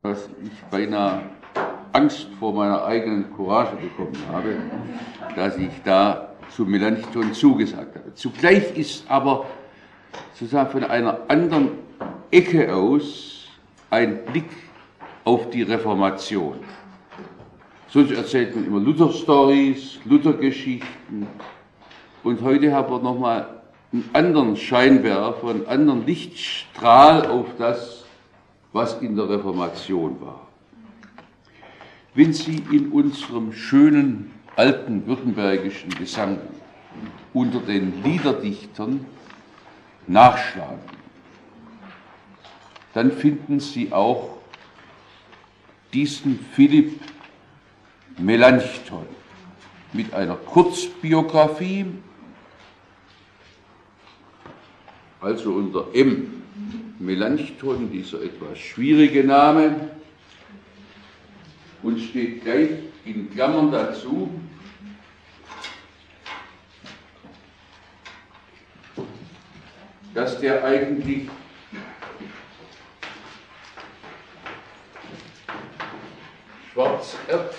dass ich beinahe Angst vor meiner eigenen Courage bekommen habe, dass ich da zu Melanchthon zugesagt habe. Zugleich ist aber sozusagen von einer anderen Ecke aus ein Blick auf die Reformation. Sonst erzählt man immer Luther-Stories, Luther-Geschichten. Und heute haben wir nochmal einen anderen Scheinwerfer, einen anderen Lichtstrahl auf das, was in der Reformation war. Wenn Sie in unserem schönen alten württembergischen Gesang unter den Liederdichtern nachschlagen, dann finden Sie auch diesen Philipp Melanchthon mit einer Kurzbiografie, also unter M. Melanchthon, dieser etwas schwierige Name, und steht gleich in Klammern dazu, dass der eigentlich Schwarzerd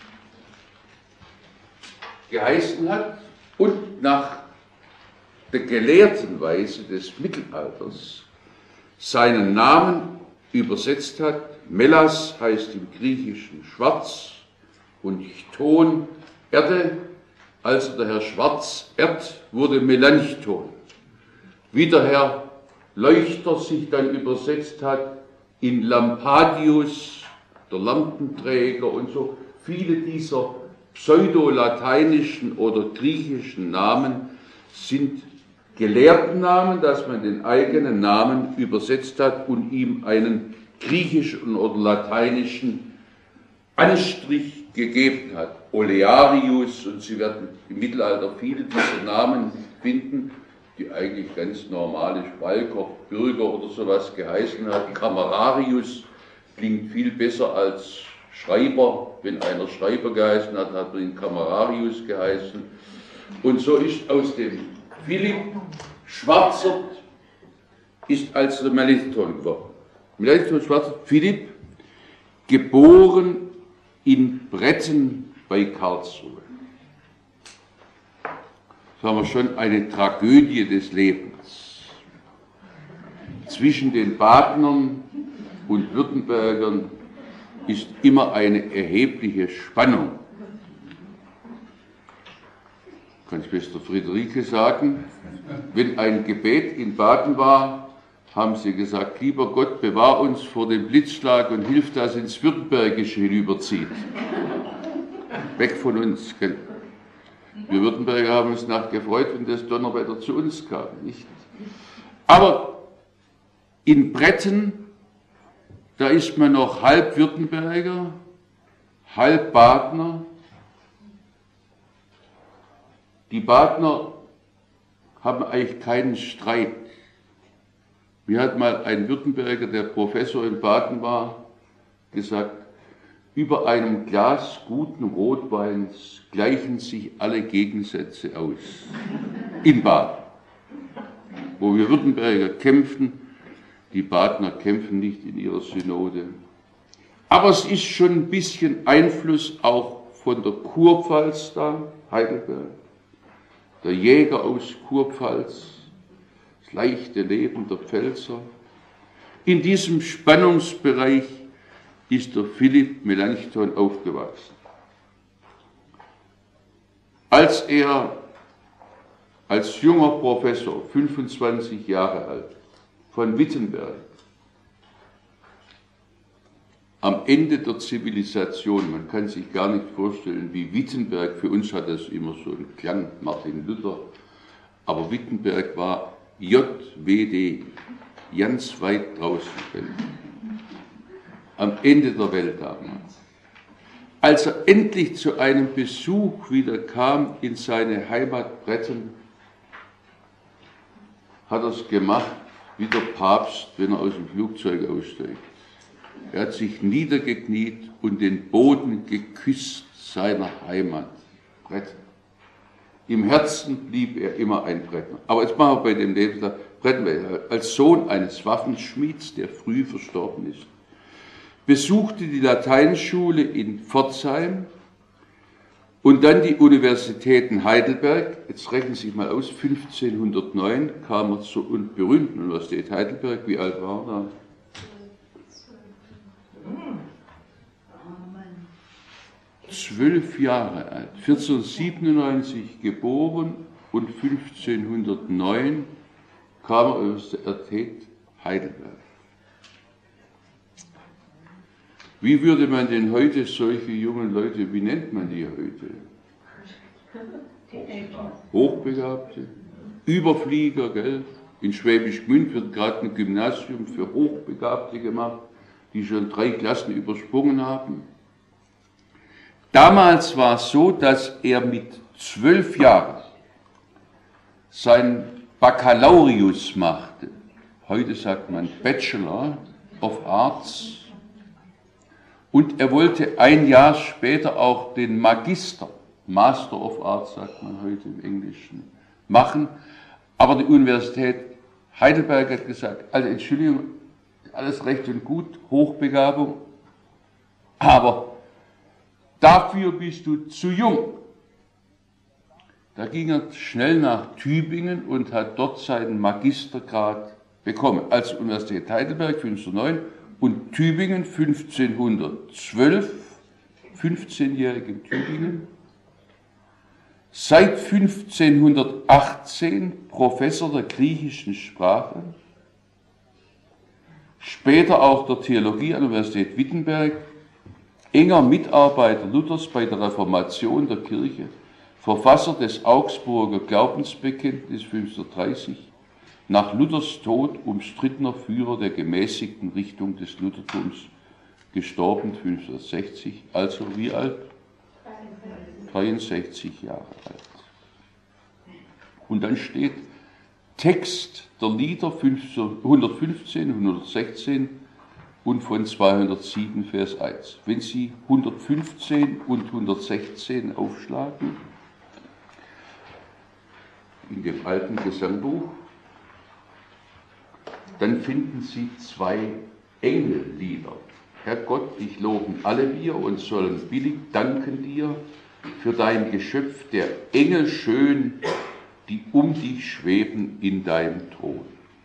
geheißen hat und nach der gelehrten Weise des Mittelalters seinen Namen übersetzt hat. Melas heißt im Griechischen schwarz und Chthon Erde, also der Herr Schwarzerd wurde Melanchthon. Wie der Herr Leuchter sich dann übersetzt hat in Lampadius, der Lampenträger und so, viele dieser pseudolateinischen oder griechischen Namen sind Gelehrtennamen, dass man den eigenen Namen übersetzt hat und ihm einen griechischen oder lateinischen Anstrich gegeben hat. Olearius, und Sie werden im Mittelalter viele dieser Namen finden, die eigentlich ganz normale Schwalker, Bürger oder sowas geheißen hat. Camerarius klingt viel besser als Schreiber. Wenn einer Schreiber geheißen hat, hat er ihn Camerarius geheißen. Und so ist aus dem Philipp Schwarzerd ist also Melanchthon geworden. Melanchthon Schwarzerd Philipp, geboren in Bretten bei Karlsruhe. Das haben wir schon, eine Tragödie des Lebens. Zwischen den Badenern und Württembergern ist immer eine erhebliche Spannung. Kann Schwester Friederike sagen, wenn ein Gebet in Baden war, haben sie gesagt, lieber Gott, bewahr uns vor dem Blitzschlag und hilf, dass ins Württembergische hinüberzieht. Weg von uns. Wir Württemberger haben uns nachgefreut, wenn das Donnerwetter zu uns kam. Nicht? Aber in Bretten, da ist man noch halb Württemberger, halb Badener. Die Badener haben eigentlich keinen Streit. Mir hat mal ein Württemberger, der Professor in Baden war, gesagt, über einem Glas guten Rotweins gleichen sich alle Gegensätze aus. In Baden. Wo wir Württemberger kämpfen, die Badener kämpfen nicht in ihrer Synode. Aber es ist schon ein bisschen Einfluss auch von der Kurpfalz da, Heidelberg. Der Jäger aus Kurpfalz, das leichte Leben der Pfälzer. In diesem Spannungsbereich ist der Philipp Melanchthon aufgewachsen. Als er als junger Professor, 25 Jahre alt, von Wittenberg, am Ende der Zivilisation, man kann sich gar nicht vorstellen, wie Wittenberg, für uns hat das immer so einen Klang, Martin Luther, aber Wittenberg war JWD, ganz weit draußen, am Ende der Welt damals. Als er endlich zu einem Besuch wieder kam in seine Heimat Bretten, hat er es gemacht wie der Papst, wenn er aus dem Flugzeug aussteigt. Er hat sich niedergekniet und den Boden geküsst seiner Heimat, Bretten. Im Herzen blieb er immer ein Brettner. Aber jetzt machen wir bei dem Lebenslauf Bretten, als Sohn eines Waffenschmieds, der früh verstorben ist, besuchte die Lateinschule in Pforzheim und dann die Universitäten Heidelberg. Jetzt rechnen Sie mal aus, 1509 kam er zur berühmten Universität Heidelberg. Wie alt war er da? 12 Jahre alt, 1497 geboren und 1509 kam er aus der Universität Heidelberg. Wie würde man denn heute solche jungen Leute, wie nennt man die heute? Hochbegabte, Überflieger, gell? In Schwäbisch Gmünd wird gerade ein Gymnasium für Hochbegabte gemacht, die schon 3 Klassen übersprungen haben. Damals war es so, dass er mit 12 Jahren seinen Baccalaureus machte. Heute sagt man Bachelor of Arts. Und er wollte ein Jahr später auch den Magister, Master of Arts sagt man heute im Englischen, machen. Aber die Universität Heidelberg hat gesagt, also Entschuldigung, alles recht und gut, Hochbegabung, aber dafür bist du zu jung. Da ging er schnell nach Tübingen und hat dort seinen Magistergrad bekommen. Also Universität Heidelberg 1509 und Tübingen 1512, 15-jährig in Tübingen. Seit 1518 Professor der griechischen Sprache, später auch der Theologie an der Universität Wittenberg, enger Mitarbeiter Luthers bei der Reformation der Kirche, Verfasser des Augsburger Glaubensbekenntnisses 1530, nach Luthers Tod umstrittener Führer der gemäßigten Richtung des Luthertums, gestorben 1560, also wie alt? 63 Jahre alt. Und dann steht Text der Lieder 115, 116 und von 207 Vers 1. Wenn Sie 115 und 116 aufschlagen, in dem alten Gesangbuch, dann finden Sie 2 Engellieder. Herr Gott, dich loben alle wir und sollen billig danken dir für dein Geschöpf, der Engel schön, die um dich schweben in deinem Thron.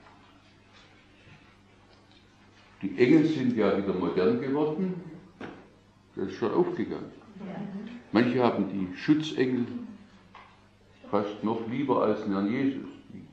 Die Engel sind ja wieder modern geworden, das ist schon aufgegangen. Manche haben die Schutzengel fast noch lieber als den Herrn Jesus.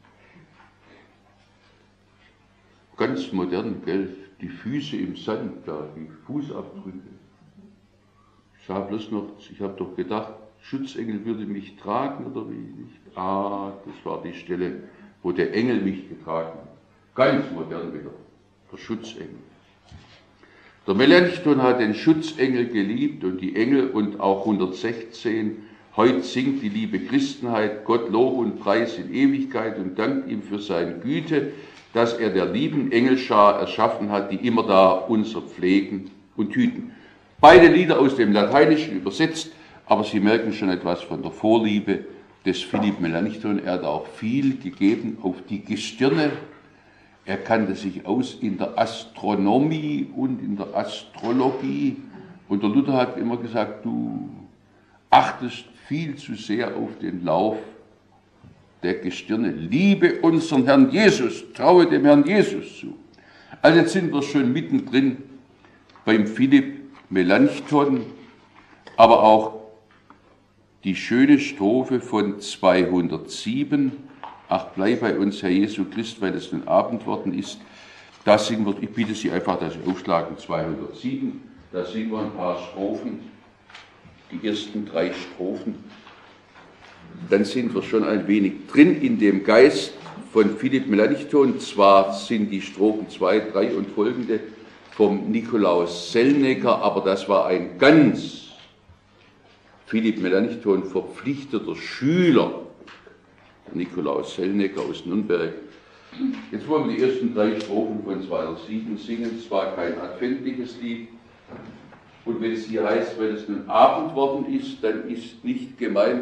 Ganz modern, gell? Die Füße im Sand da, die Fußabdrücke. Ich habe doch gedacht, Schutzengel würde mich tragen oder wie nicht. Das war die Stelle, wo der Engel mich getragen hat. Ganz modern wieder, der Schutzengel. Der Melanchthon hat den Schutzengel geliebt und die Engel und auch 116. Heute singt die liebe Christenheit Gott Lob und Preis in Ewigkeit und dankt ihm für seine Güte, dass er der lieben Engelschar erschaffen hat, die immer da unser pflegen und hüten. Beide Lieder aus dem Lateinischen übersetzt, aber Sie merken schon etwas von der Vorliebe des Philipp Melanchthon. Er hat auch viel gegeben auf die Gestirne. Er kannte sich aus in der Astronomie und in der Astrologie. Und der Luther hat immer gesagt, du achtest viel zu sehr auf den Lauf der Gestirne. Liebe unseren Herrn Jesus, traue dem Herrn Jesus zu. Also jetzt sind wir schon mittendrin beim Philipp Melanchthon, aber auch die schöne Strophe von 207, ach bleib bei uns, Herr Jesu Christ, weil es nun Abend worden ist. Da singen wir, ich bitte Sie einfach, dass Sie aufschlagen, 207, da singen wir ein paar Strophen, die ersten 3 Strophen. Dann sind wir schon ein wenig drin in dem Geist von Philipp Melanchthon. Zwar sind die Strophen 2, 3 und folgende vom Nikolaus Sellnecker, aber das war ein ganz Philipp Melanchthon verpflichteter Schüler, Nikolaus Sellnecker aus Nürnberg. Jetzt wollen wir die ersten 3 Strophen von 207 singen. Es war kein adventliches Lied. Und wenn es hier heißt, weil es nun Abend worden ist, dann ist nicht gemeint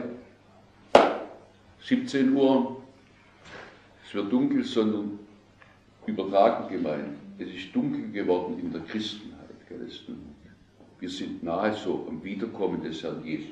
17 Uhr, es wird dunkel, sondern übertragen gemeint. Es ist dunkel geworden in der Christenheit. Wir sind nahezu am Wiederkommen des Herrn Jesus.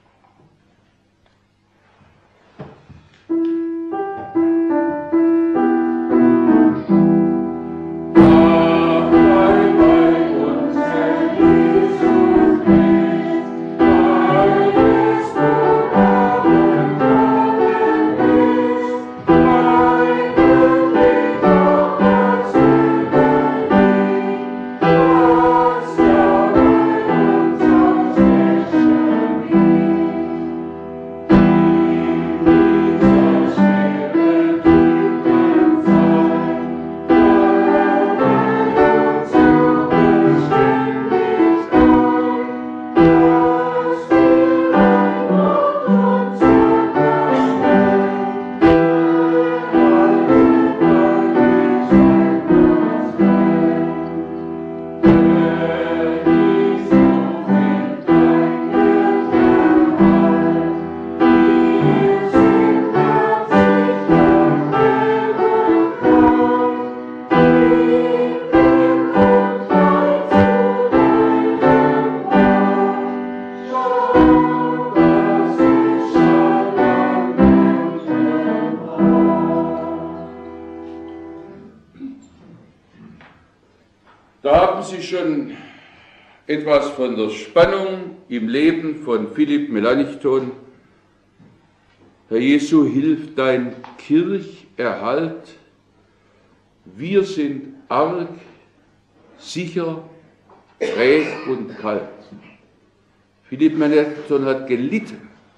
Schon etwas von der Spannung im Leben von Philipp Melanchthon. Herr Jesu, hilf dein Kircherhalt. Wir sind arg, sicher, träg und kalt. Philipp Melanchthon hat gelitten,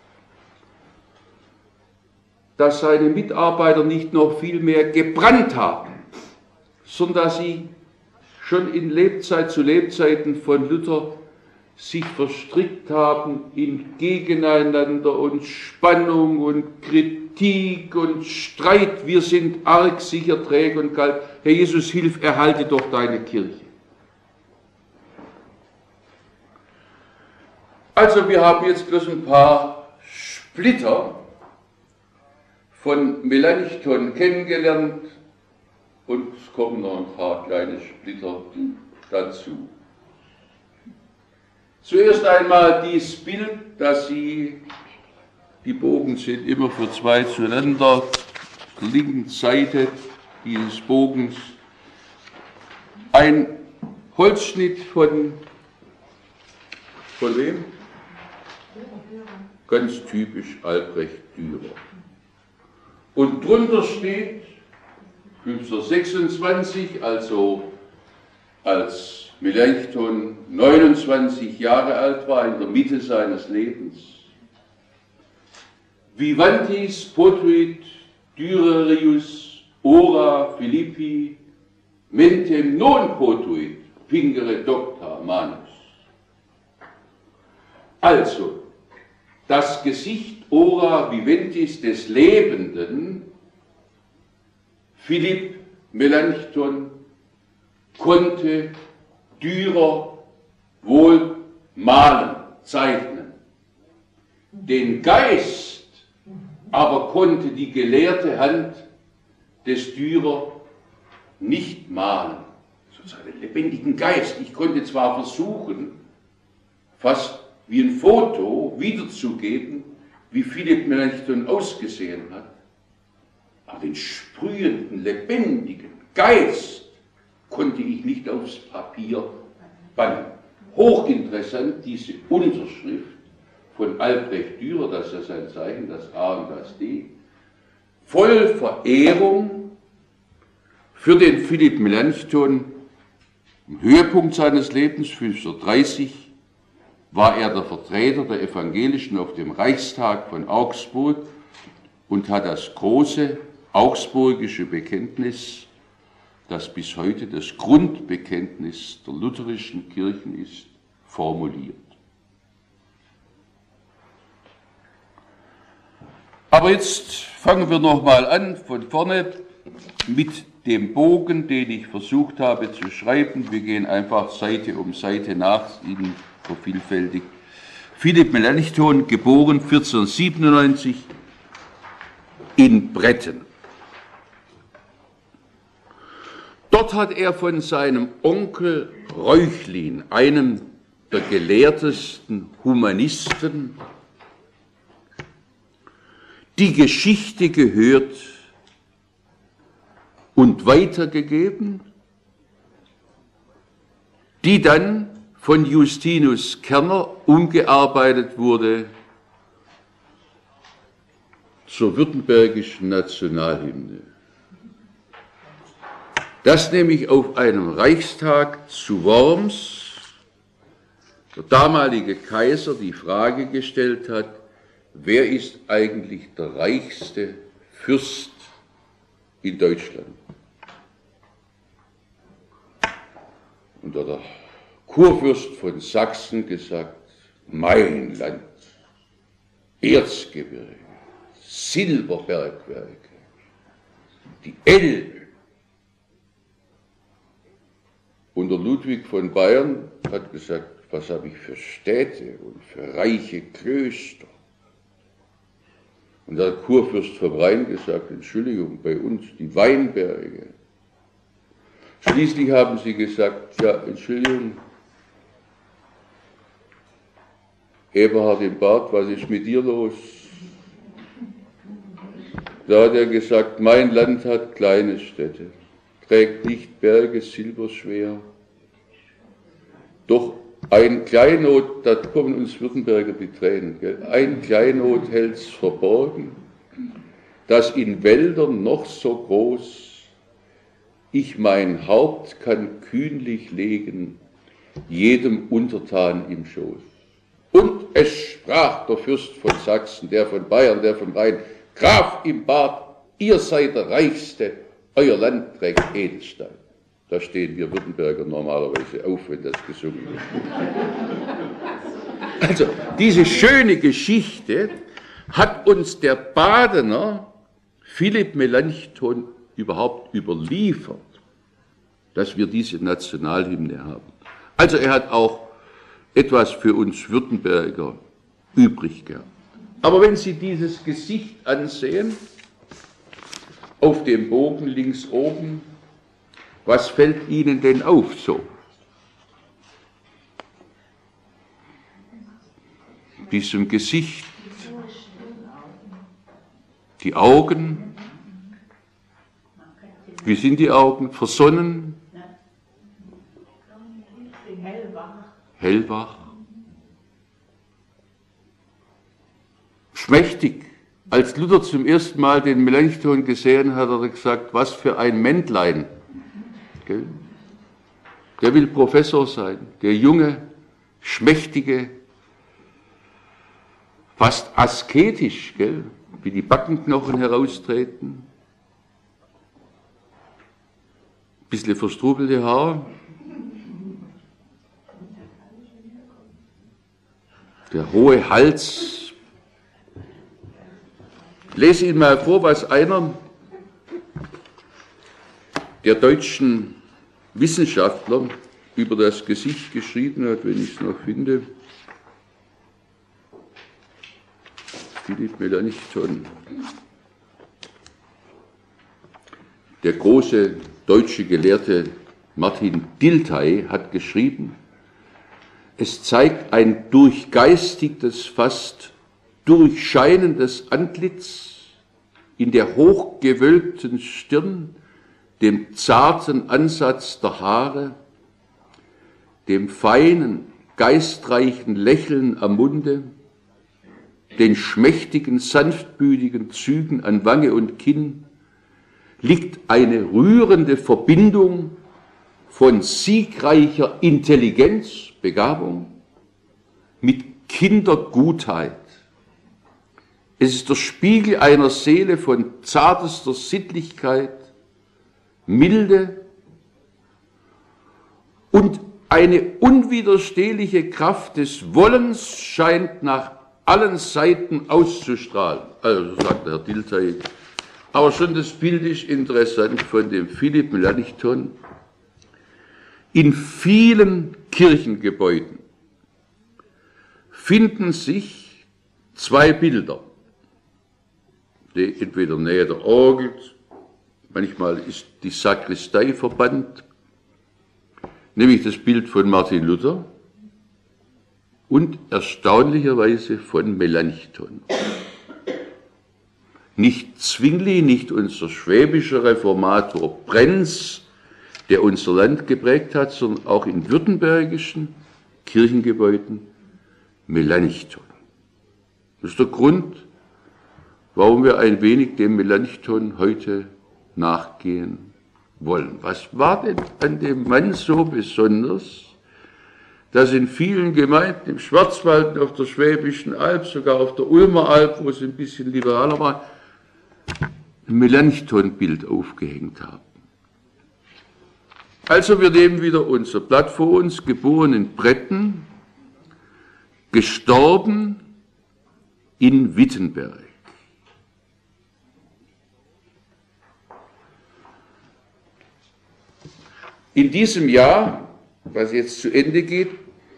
dass seine Mitarbeiter nicht noch viel mehr gebrannt haben, sondern dass sie schon in zu Lebzeiten von Luther sich verstrickt haben in Gegeneinander und Spannung und Kritik und Streit. Wir sind arg, sicher, träge und kalt. Herr Jesus, hilf, erhalte doch deine Kirche. Also wir haben jetzt bloß ein paar Splitter von Melanchthon kennengelernt. Und es kommen noch ein paar kleine Splitter dazu. Zuerst einmal dieses Bild, dass die Bogen sind immer für zwei zueinander, auf der linken Seite dieses Bogens ein Holzschnitt von wem? Ganz typisch Albrecht Dürer. Und drunter steht 1526, also als Melanchthon 29 Jahre alt war, in der Mitte seines Lebens. Vivantis potuit Dyrerius ora Philippi mentem non potuit pingere docta manus. Also, das Gesicht ora viventis des Lebenden, Philipp Melanchthon, konnte Dürer wohl malen, zeichnen. Den Geist aber konnte die gelehrte Hand des Dürer nicht malen. Sozusagen einen lebendigen Geist. Ich konnte zwar versuchen, fast wie ein Foto wiederzugeben, wie Philipp Melanchthon ausgesehen hat, aber den sprühenden, lebendigen Geist konnte ich nicht aufs Papier bannen. Hochinteressant, diese Unterschrift von Albrecht Dürer, das ist ja sein Zeichen, das A und das D, voll Verehrung für den Philipp Melanchthon. Im Höhepunkt seines Lebens, 1530, war er der Vertreter der Evangelischen auf dem Reichstag von Augsburg und hat das große augsburgische Bekenntnis, das bis heute das Grundbekenntnis der lutherischen Kirchen ist, formuliert. Aber jetzt fangen wir nochmal an von vorne mit dem Bogen, den ich versucht habe zu schreiben. Wir gehen einfach Seite um Seite nach, Ihnen vervielfältigt. Philipp Melanchthon, geboren 1497 in Bretten. Dort hat er von seinem Onkel Reuchlin, einem der gelehrtesten Humanisten, die Geschichte gehört und weitergegeben, die dann von Justinus Kerner umgearbeitet wurde zur württembergischen Nationalhymne. Dass nämlich auf einem Reichstag zu Worms der damalige Kaiser die Frage gestellt hat, wer ist eigentlich der reichste Fürst in Deutschland? Und der Kurfürst von Sachsen gesagt, mein Land, Erzgebirge, Silberbergwerke, die Elbe. Und der Ludwig von Bayern hat gesagt, was habe ich für Städte und für reiche Klöster. Und der Kurfürst vom Rhein gesagt, Entschuldigung, bei uns die Weinberge. Schließlich haben sie gesagt, ja, Entschuldigung, Eberhard im Bart, was ist mit dir los? Da hat er gesagt, mein Land hat kleine Städte, trägt nicht Berge silberschwer. Doch ein Kleinod, da kommen uns Württemberger die Tränen, gell? Ein Kleinod hält's verborgen, das in Wäldern noch so groß, ich mein Haupt kann kühnlich legen, jedem Untertan im Schoß. Und es sprach der Fürst von Sachsen, der von Bayern, der vom Rhein, Graf im Bart, ihr seid der Reichste, euer Land trägt Edelstein. Da stehen wir Württemberger normalerweise auf, wenn das gesungen wird. Also, diese schöne Geschichte hat uns der Badener Philipp Melanchthon überhaupt überliefert, dass wir diese Nationalhymne haben. Also er hat auch etwas für uns Württemberger übrig gehabt. Aber wenn Sie dieses Gesicht ansehen, auf dem Bogen links oben, was fällt Ihnen denn auf so? Diesem Gesicht, die Augen, wie sind die Augen? Versonnen? Hellwach? Schmächtig. Als Luther zum ersten Mal den Melanchthon gesehen hat, hat er gesagt, was für ein Männlein. Gell? Der will Professor sein, der junge, schmächtige, fast asketisch, gell? Wie die Backenknochen heraustreten, bisschen verstrubelte Haare, der hohe Hals. Ich lese Ihnen mal vor, was einer der deutschen Wissenschaftler über das Gesicht geschrieben hat, wenn ich es noch finde. Philipp Melanchthon. Der große deutsche Gelehrte Martin Dilthey hat geschrieben, es zeigt ein durchgeistigtes, fast durchscheinendes Antlitz in der hochgewölbten Stirn, dem zarten Ansatz der Haare, dem feinen, geistreichen Lächeln am Munde, den schmächtigen, sanftmütigen Zügen an Wange und Kinn, liegt eine rührende Verbindung von siegreicher Intelligenz, Begabung, mit Kindergutheit. Es ist der Spiegel einer Seele von zartester Sittlichkeit, Milde und eine unwiderstehliche Kraft des Wollens scheint nach allen Seiten auszustrahlen. Also, so sagt Herr Dilthey. Aber schon das Bild ist interessant von dem Philipp Melanchthon. In vielen Kirchengebäuden finden sich zwei Bilder, die entweder näher der Orgel manchmal ist die Sakristei verbannt, nämlich das Bild von Martin Luther und erstaunlicherweise von Melanchthon. Nicht Zwingli, nicht unser schwäbischer Reformator Brenz, der unser Land geprägt hat, sondern auch in württembergischen Kirchengebäuden Melanchthon. Das ist der Grund, warum wir ein wenig dem Melanchthon heute nachgehen wollen. Was war denn an dem Mann so besonders, dass in vielen Gemeinden im Schwarzwald, auf der Schwäbischen Alb, sogar auf der Ulmer Alb, wo es ein bisschen liberaler war, ein Melanchthon-Bild aufgehängt haben? Also wir nehmen wieder unser Blatt vor uns, geboren in Bretten, gestorben in Wittenberg. In diesem Jahr, was jetzt zu Ende geht,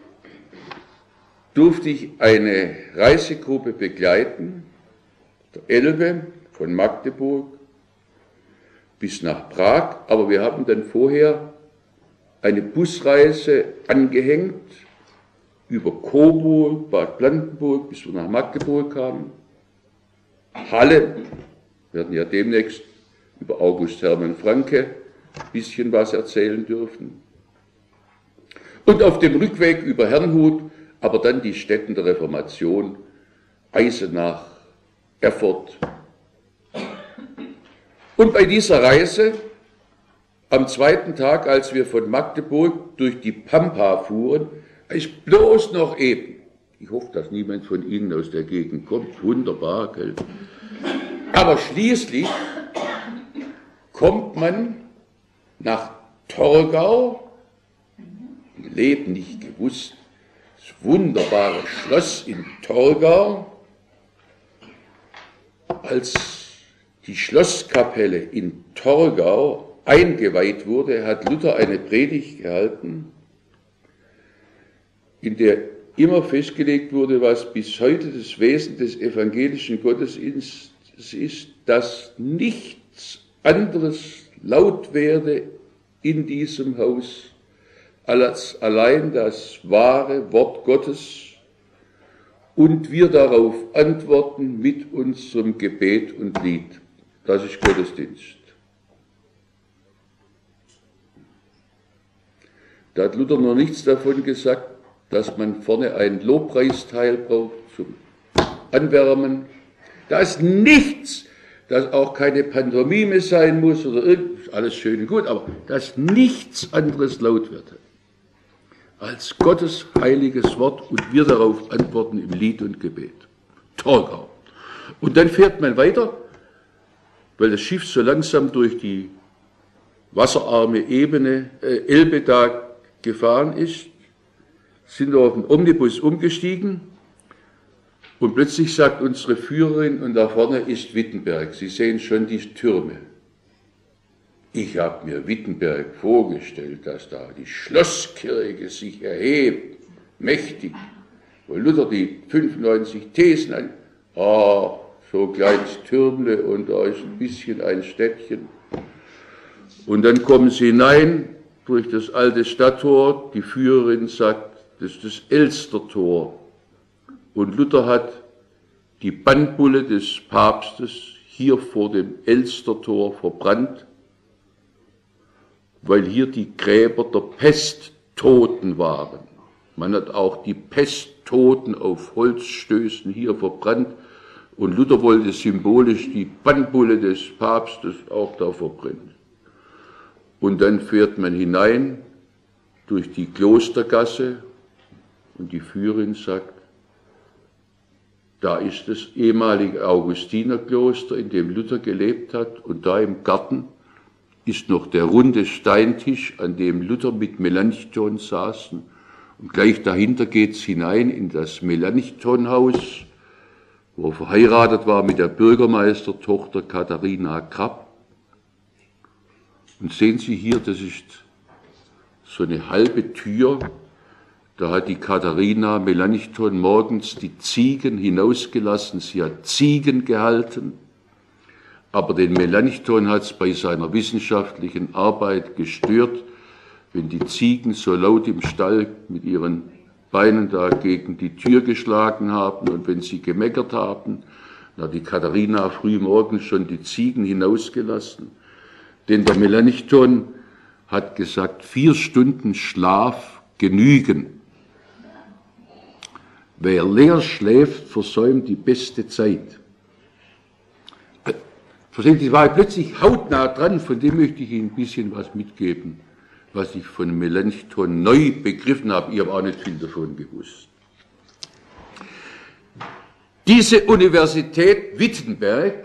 durfte ich eine Reisegruppe begleiten, der Elbe von Magdeburg bis nach Prag, aber wir haben dann vorher eine Busreise angehängt über Coburg, Bad Blankenburg, bis wir nach Magdeburg kamen, Halle, wir werden ja demnächst über August Hermann Franke ein bisschen was erzählen dürfen. Und auf dem Rückweg über Herrnhut, aber dann die Stätten der Reformation, Eisenach, Erfurt. Und bei dieser Reise, am zweiten Tag, als wir von Magdeburg durch die Pampa fuhren, ist bloß noch eben, ich hoffe, dass niemand von Ihnen aus der Gegend kommt, wunderbar, gell? Aber schließlich kommt man nach Torgau, im Leben nicht gewusst, das wunderbare Schloss in Torgau. Als die Schlosskapelle in Torgau eingeweiht wurde, hat Luther eine Predigt gehalten, in der immer festgelegt wurde, was bis heute das Wesen des evangelischen Gottesdienstes ist, dass nichts anderes laut werde in diesem Haus als allein das wahre Wort Gottes und wir darauf antworten mit unserem Gebet und Lied. Das ist Gottesdienst. Da hat Luther noch nichts davon gesagt, dass man vorne ein Lobpreisteil braucht zum Anwärmen. Da ist nichts, dass auch keine Pantomime sein muss oder alles schön und gut, aber dass nichts anderes laut wird als Gottes heiliges Wort und wir darauf antworten im Lied und Gebet. Torgau. Und dann fährt man weiter, weil das Schiff so langsam durch die wasserarme Ebene Elbe da gefahren ist, sind wir auf den Omnibus umgestiegen und plötzlich sagt unsere Führerin, und da vorne ist Wittenberg, Sie sehen schon die Türme. Ich habe mir Wittenberg vorgestellt, dass da die Schlosskirche sich erhebt, mächtig, wo Luther die 95 Thesen an, so ein kleines Türmle und da ist ein bisschen ein Städtchen. Und dann kommen sie hinein durch das alte Stadttor, die Führerin sagt, das ist das Elstertor. Und Luther hat die Bannbulle des Papstes hier vor dem Elstertor verbrannt, weil hier die Gräber der Pesttoten waren. Man hat auch die Pesttoten auf Holzstößen hier verbrannt und Luther wollte symbolisch die Bannbulle des Papstes auch da verbrennen. Und dann fährt man hinein durch die Klostergasse und die Führerin sagt, da ist das ehemalige Augustinerkloster, in dem Luther gelebt hat, und da im Garten ist noch der runde Steintisch, an dem Luther mit Melanchthon saßen, und gleich dahinter geht es hinein in das Melanchthonhaus, wo er verheiratet war mit der Bürgermeistertochter Katharina Krapp. Und sehen Sie hier, das ist so eine halbe Tür, da hat die Katharina Melanchthon morgens die Ziegen hinausgelassen, sie hat Ziegen gehalten, aber den Melanchthon hat es bei seiner wissenschaftlichen Arbeit gestört, wenn die Ziegen so laut im Stall mit ihren Beinen da gegen die Tür geschlagen haben und wenn sie gemeckert haben, da hat die Katharina frühmorgens schon die Ziegen hinausgelassen. Denn der Melanchthon hat gesagt, 4 Stunden Schlaf genügen. Wer leer schläft, versäumt die beste Zeit. Verstehen Sie, das war plötzlich hautnah dran, von dem möchte ich Ihnen ein bisschen was mitgeben, was ich von Melanchthon neu begriffen habe. Ich habe auch nicht viel davon gewusst. Diese Universität Wittenberg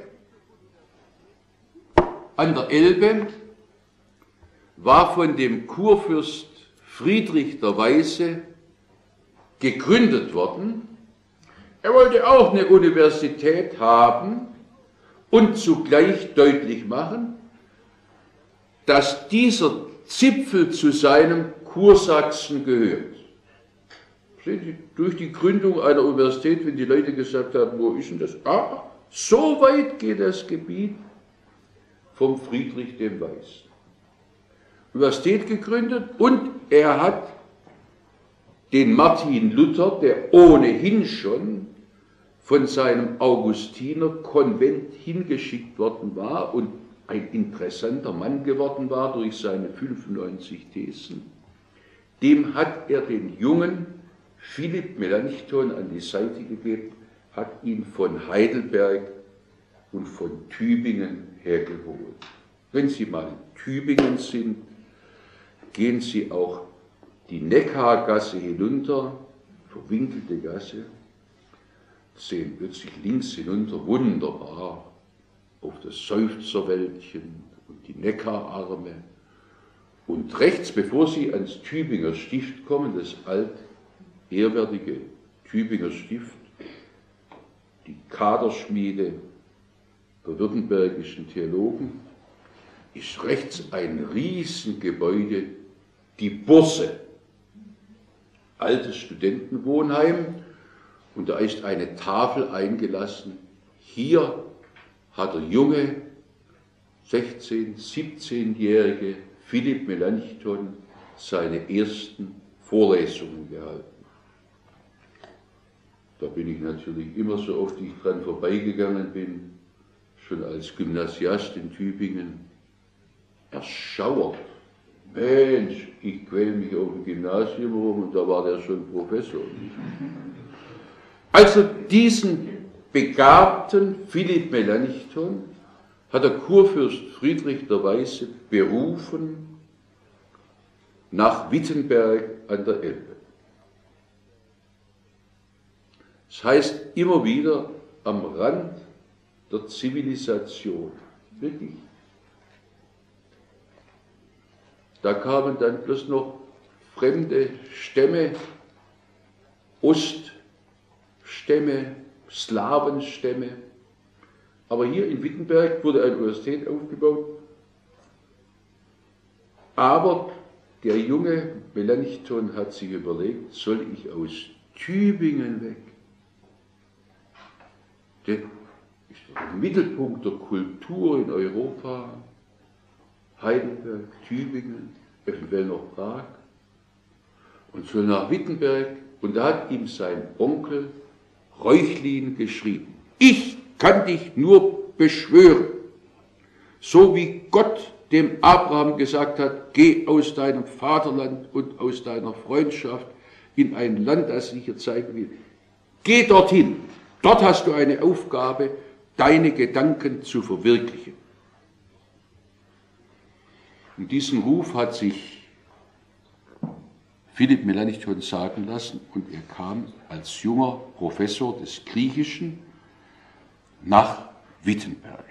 an der Elbe war von dem Kurfürst Friedrich der Weise gegründet worden. Er wollte auch eine Universität haben und zugleich deutlich machen, dass dieser Zipfel zu seinem Kursachsen gehört. Durch die Gründung einer Universität, wenn die Leute gesagt haben, wo ist denn das? Ah, so weit geht das Gebiet vom Friedrich dem Weisen. Universität gegründet und er hat den Martin Luther, der ohnehin schon von seinem Augustiner-Konvent hingeschickt worden war und ein interessanter Mann geworden war durch seine 95 Thesen, dem hat er den jungen Philipp Melanchthon an die Seite gegeben, hat ihn von Heidelberg und von Tübingen hergeholt. Wenn Sie mal in Tübingen sind, gehen Sie auch die Neckargasse hinunter, verwinkelte Gasse, sehen plötzlich links hinunter wunderbar auf das Seufzerwäldchen und die Neckararme. Und rechts, bevor Sie ans Tübinger Stift kommen, das ehrwürdige Tübinger Stift, die Kaderschmiede der württembergischen Theologen, ist rechts ein Riesengebäude, die Busse, altes Studentenwohnheim, und da ist eine Tafel eingelassen. Hier hat der junge 16-, 17-jährige Philipp Melanchthon seine ersten Vorlesungen gehalten. Da bin ich natürlich immer so oft ich dran vorbeigegangen bin, schon als Gymnasiast in Tübingen, erschauert. Mensch, ich quäle mich auf dem Gymnasium rum und da war der schon Professor. Also diesen begabten Philipp Melanchthon hat der Kurfürst Friedrich der Weise berufen nach Wittenberg an der Elbe. Das heißt immer wieder am Rand der Zivilisation. Wirklich. Da kamen dann bloß noch fremde Stämme, Oststämme, Slawenstämme. Aber hier in Wittenberg wurde eine Universität aufgebaut. Aber der junge Melanchthon hat sich überlegt, soll ich aus Tübingen weg? Der ist der Mittelpunkt der Kultur in Europa. Heidelberg, Tübingen, eventuell noch Prag. Und soll nach Wittenberg. Und da hat ihm sein Onkel Reuchlin geschrieben: Ich kann dich nur beschwören, so wie Gott dem Abraham gesagt hat, geh aus deinem Vaterland und aus deiner Freundschaft in ein Land, das ich dir zeigen will. Geh dorthin, dort hast du eine Aufgabe, deine Gedanken zu verwirklichen. Und diesen Ruf hat sich Philipp Melanchthon sagen lassen und er kam als junger Professor des Griechischen nach Wittenberg.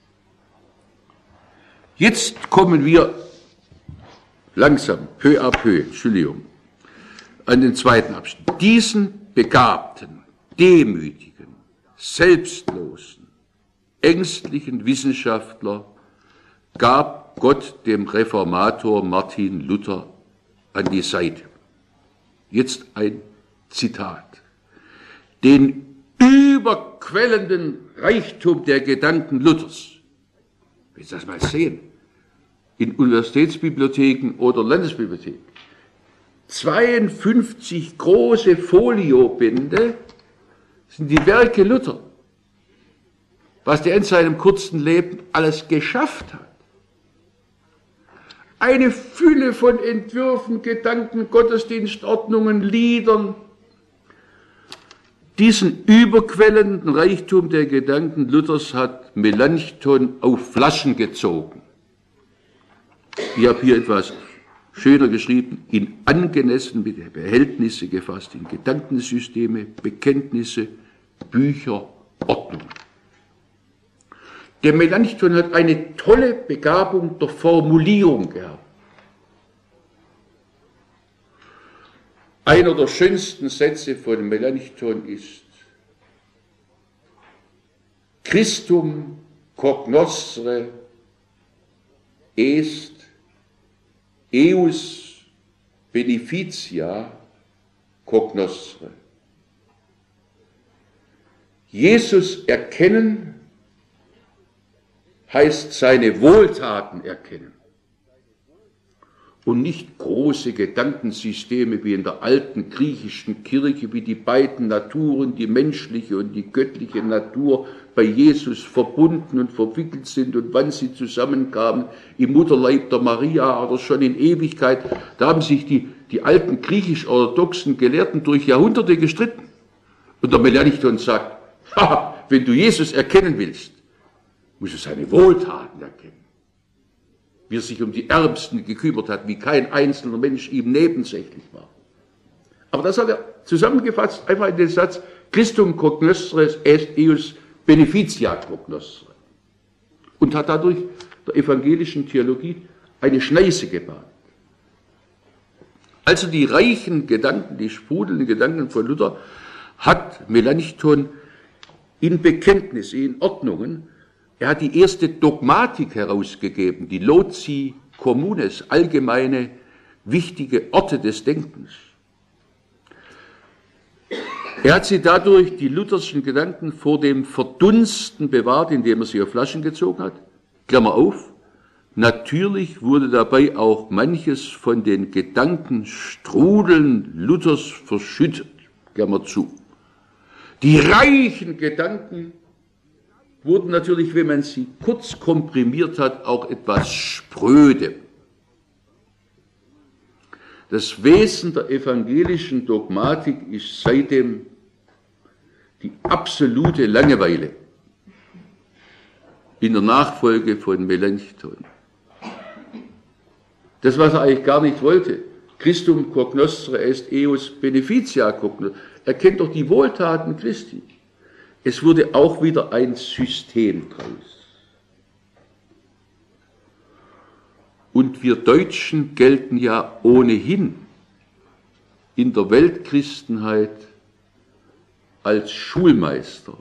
Jetzt kommen wir langsam, peu à peu, Entschuldigung, an den zweiten Abschnitt. Diesen begabten, demütigen, selbstlosen, ängstlichen Wissenschaftler gab Gott dem Reformator Martin Luther an die Seite. Jetzt ein Zitat. Den überquellenden Reichtum der Gedanken Luthers willst du das mal sehen, in Universitätsbibliotheken oder Landesbibliotheken, 52 große Foliobände sind die Werke Luther, was der in seinem kurzen Leben alles geschafft hat. Eine Fülle von Entwürfen, Gedanken, Gottesdienstordnungen, Liedern. Diesen überquellenden Reichtum der Gedanken Luthers hat Melanchthon auf Flaschen gezogen. Ich habe hier etwas schöner geschrieben, in angemessene Behältnisse gefasst, in Gedankensysteme, Bekenntnisse, Bücher, Ordnungen. Der Melanchthon hat eine tolle Begabung der Formulierung gehabt. Einer der schönsten Sätze von Melanchthon ist: Christum cognoscere est eius beneficia cognoscere. Jesus erkennen heißt seine Wohltaten erkennen und nicht große Gedankensysteme wie in der alten griechischen Kirche, wie die beiden Naturen, die menschliche und die göttliche Natur, bei Jesus verbunden und verwickelt sind und wann sie zusammenkamen, im Mutterleib der Maria oder schon in Ewigkeit. Da haben sich die alten griechisch-orthodoxen Gelehrten durch Jahrhunderte gestritten. Und der Melanchthon sagt, wenn du Jesus erkennen willst, muss er seine Wohltaten erkennen. Wie er sich um die Ärmsten gekümmert hat, wie kein einzelner Mensch ihm nebensächlich war. Aber das hat er zusammengefasst, einfach in den Satz, Christum cognoscere est eius beneficia cognoscere. Und hat dadurch der evangelischen Theologie eine Schneise gebahnt. Also die reichen Gedanken, die sprudelnden Gedanken von Luther hat Melanchthon in Bekenntnisse, in Ordnungen. Er hat die erste Dogmatik herausgegeben, die Loci Communes, allgemeine, wichtige Orte des Denkens. Er hat sie dadurch, die lutherischen Gedanken, vor dem Verdunsten bewahrt, indem er sie auf Flaschen gezogen hat. Klammer auf, natürlich wurde dabei auch manches von den Gedankenstrudeln Luthers verschüttet. Klammer zu. Die reichen Gedanken wurden natürlich, wenn man sie kurz komprimiert hat, auch etwas spröde. Das Wesen der evangelischen Dogmatik ist seitdem die absolute Langeweile in der Nachfolge von Melanchthon. Das, was er eigentlich gar nicht wollte, Christum cognoscere est eius beneficia cognoscere, er kennt doch die Wohltaten Christi. Es wurde auch wieder ein System draus. Und wir Deutschen gelten ja ohnehin in der Weltchristenheit als Schulmeister.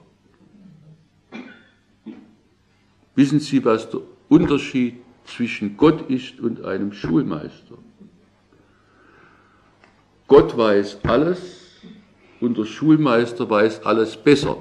Wissen Sie, was der Unterschied zwischen Gott ist und einem Schulmeister? Gott weiß alles und der Schulmeister weiß alles besser.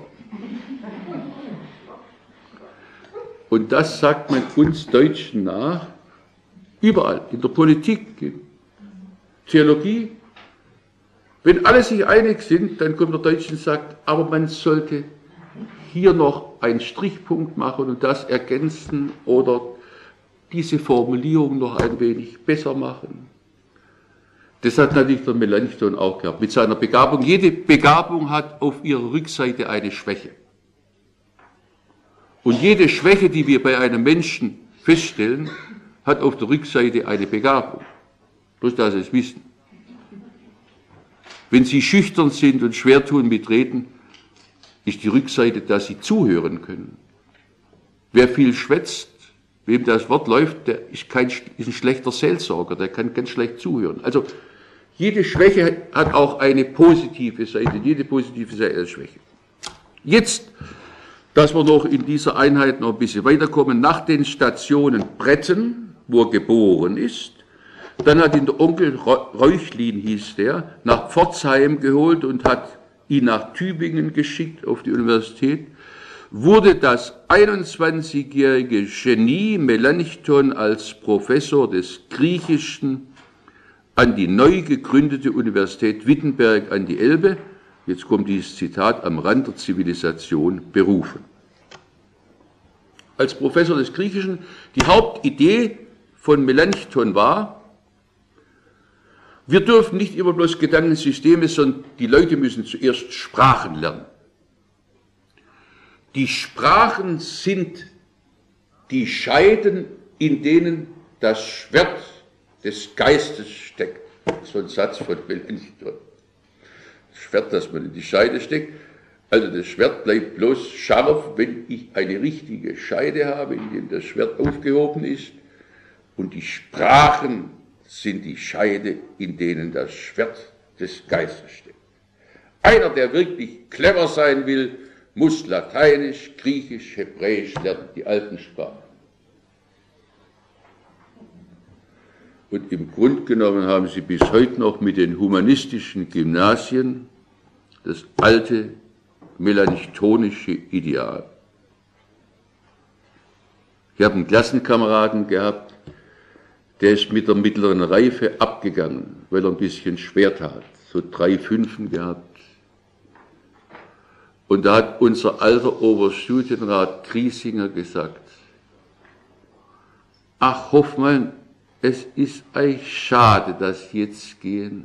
Und das sagt man uns Deutschen nach, überall, in der Politik, in Theologie. Wenn alle sich einig sind, dann kommt der Deutsche und sagt, aber man sollte hier noch einen Strichpunkt machen und das ergänzen oder diese Formulierung noch ein wenig besser machen. Das hat natürlich der Melanchthon auch gehabt, mit seiner Begabung. Jede Begabung hat auf ihrer Rückseite eine Schwäche. Und jede Schwäche, die wir bei einem Menschen feststellen, hat auf der Rückseite eine Begabung. Bloß, dass Sie es wissen. Wenn Sie schüchtern sind und schwer tun mit Reden, ist die Rückseite, dass Sie zuhören können. Wer viel schwätzt, wem das Wort läuft, der ist ein schlechter Seelsorger, der kann ganz schlecht zuhören. Also jede Schwäche hat auch eine positive Seite, jede positive Seite ist Schwäche. Jetzt, dass wir noch in dieser Einheit noch ein bisschen weiterkommen, nach den Stationen Bretten, wo er geboren ist, dann hat ihn der Onkel Reuchlin, hieß der, nach Pforzheim geholt und hat ihn nach Tübingen geschickt auf die Universität. wurde das 21-jährige Genie Melanchthon als Professor des Griechischen an die neu gegründete Universität Wittenberg an die Elbe, jetzt kommt dieses Zitat, am Rand der Zivilisation berufen. Als Professor des Griechischen, die Hauptidee von Melanchthon war, wir dürfen nicht immer bloß Gedankensysteme, sondern die Leute müssen zuerst Sprachen lernen. Die Sprachen sind die Scheiden, in denen das Schwert des Geistes steckt. So ein Satz von Melanchthon. Das Schwert, das man in die Scheide steckt. Also das Schwert bleibt bloß scharf, wenn ich eine richtige Scheide habe, in der das Schwert aufgehoben ist. Und die Sprachen sind die Scheide, in denen das Schwert des Geistes steckt. Einer, der wirklich clever sein will, muss Lateinisch, Griechisch, Hebräisch lernen, die alten Sprachen. Und im Grunde genommen haben sie bis heute noch mit den humanistischen Gymnasien das alte melanchtonische Ideal. Ich habe einen Klassenkameraden gehabt, der ist mit der mittleren Reife abgegangen, weil er ein bisschen schwer tat, so 3 Fünfen gehabt. Und da hat unser alter Oberstudienrat Griesinger gesagt, ach Hoffmann, es ist eigentlich schade, dass Sie jetzt gehen.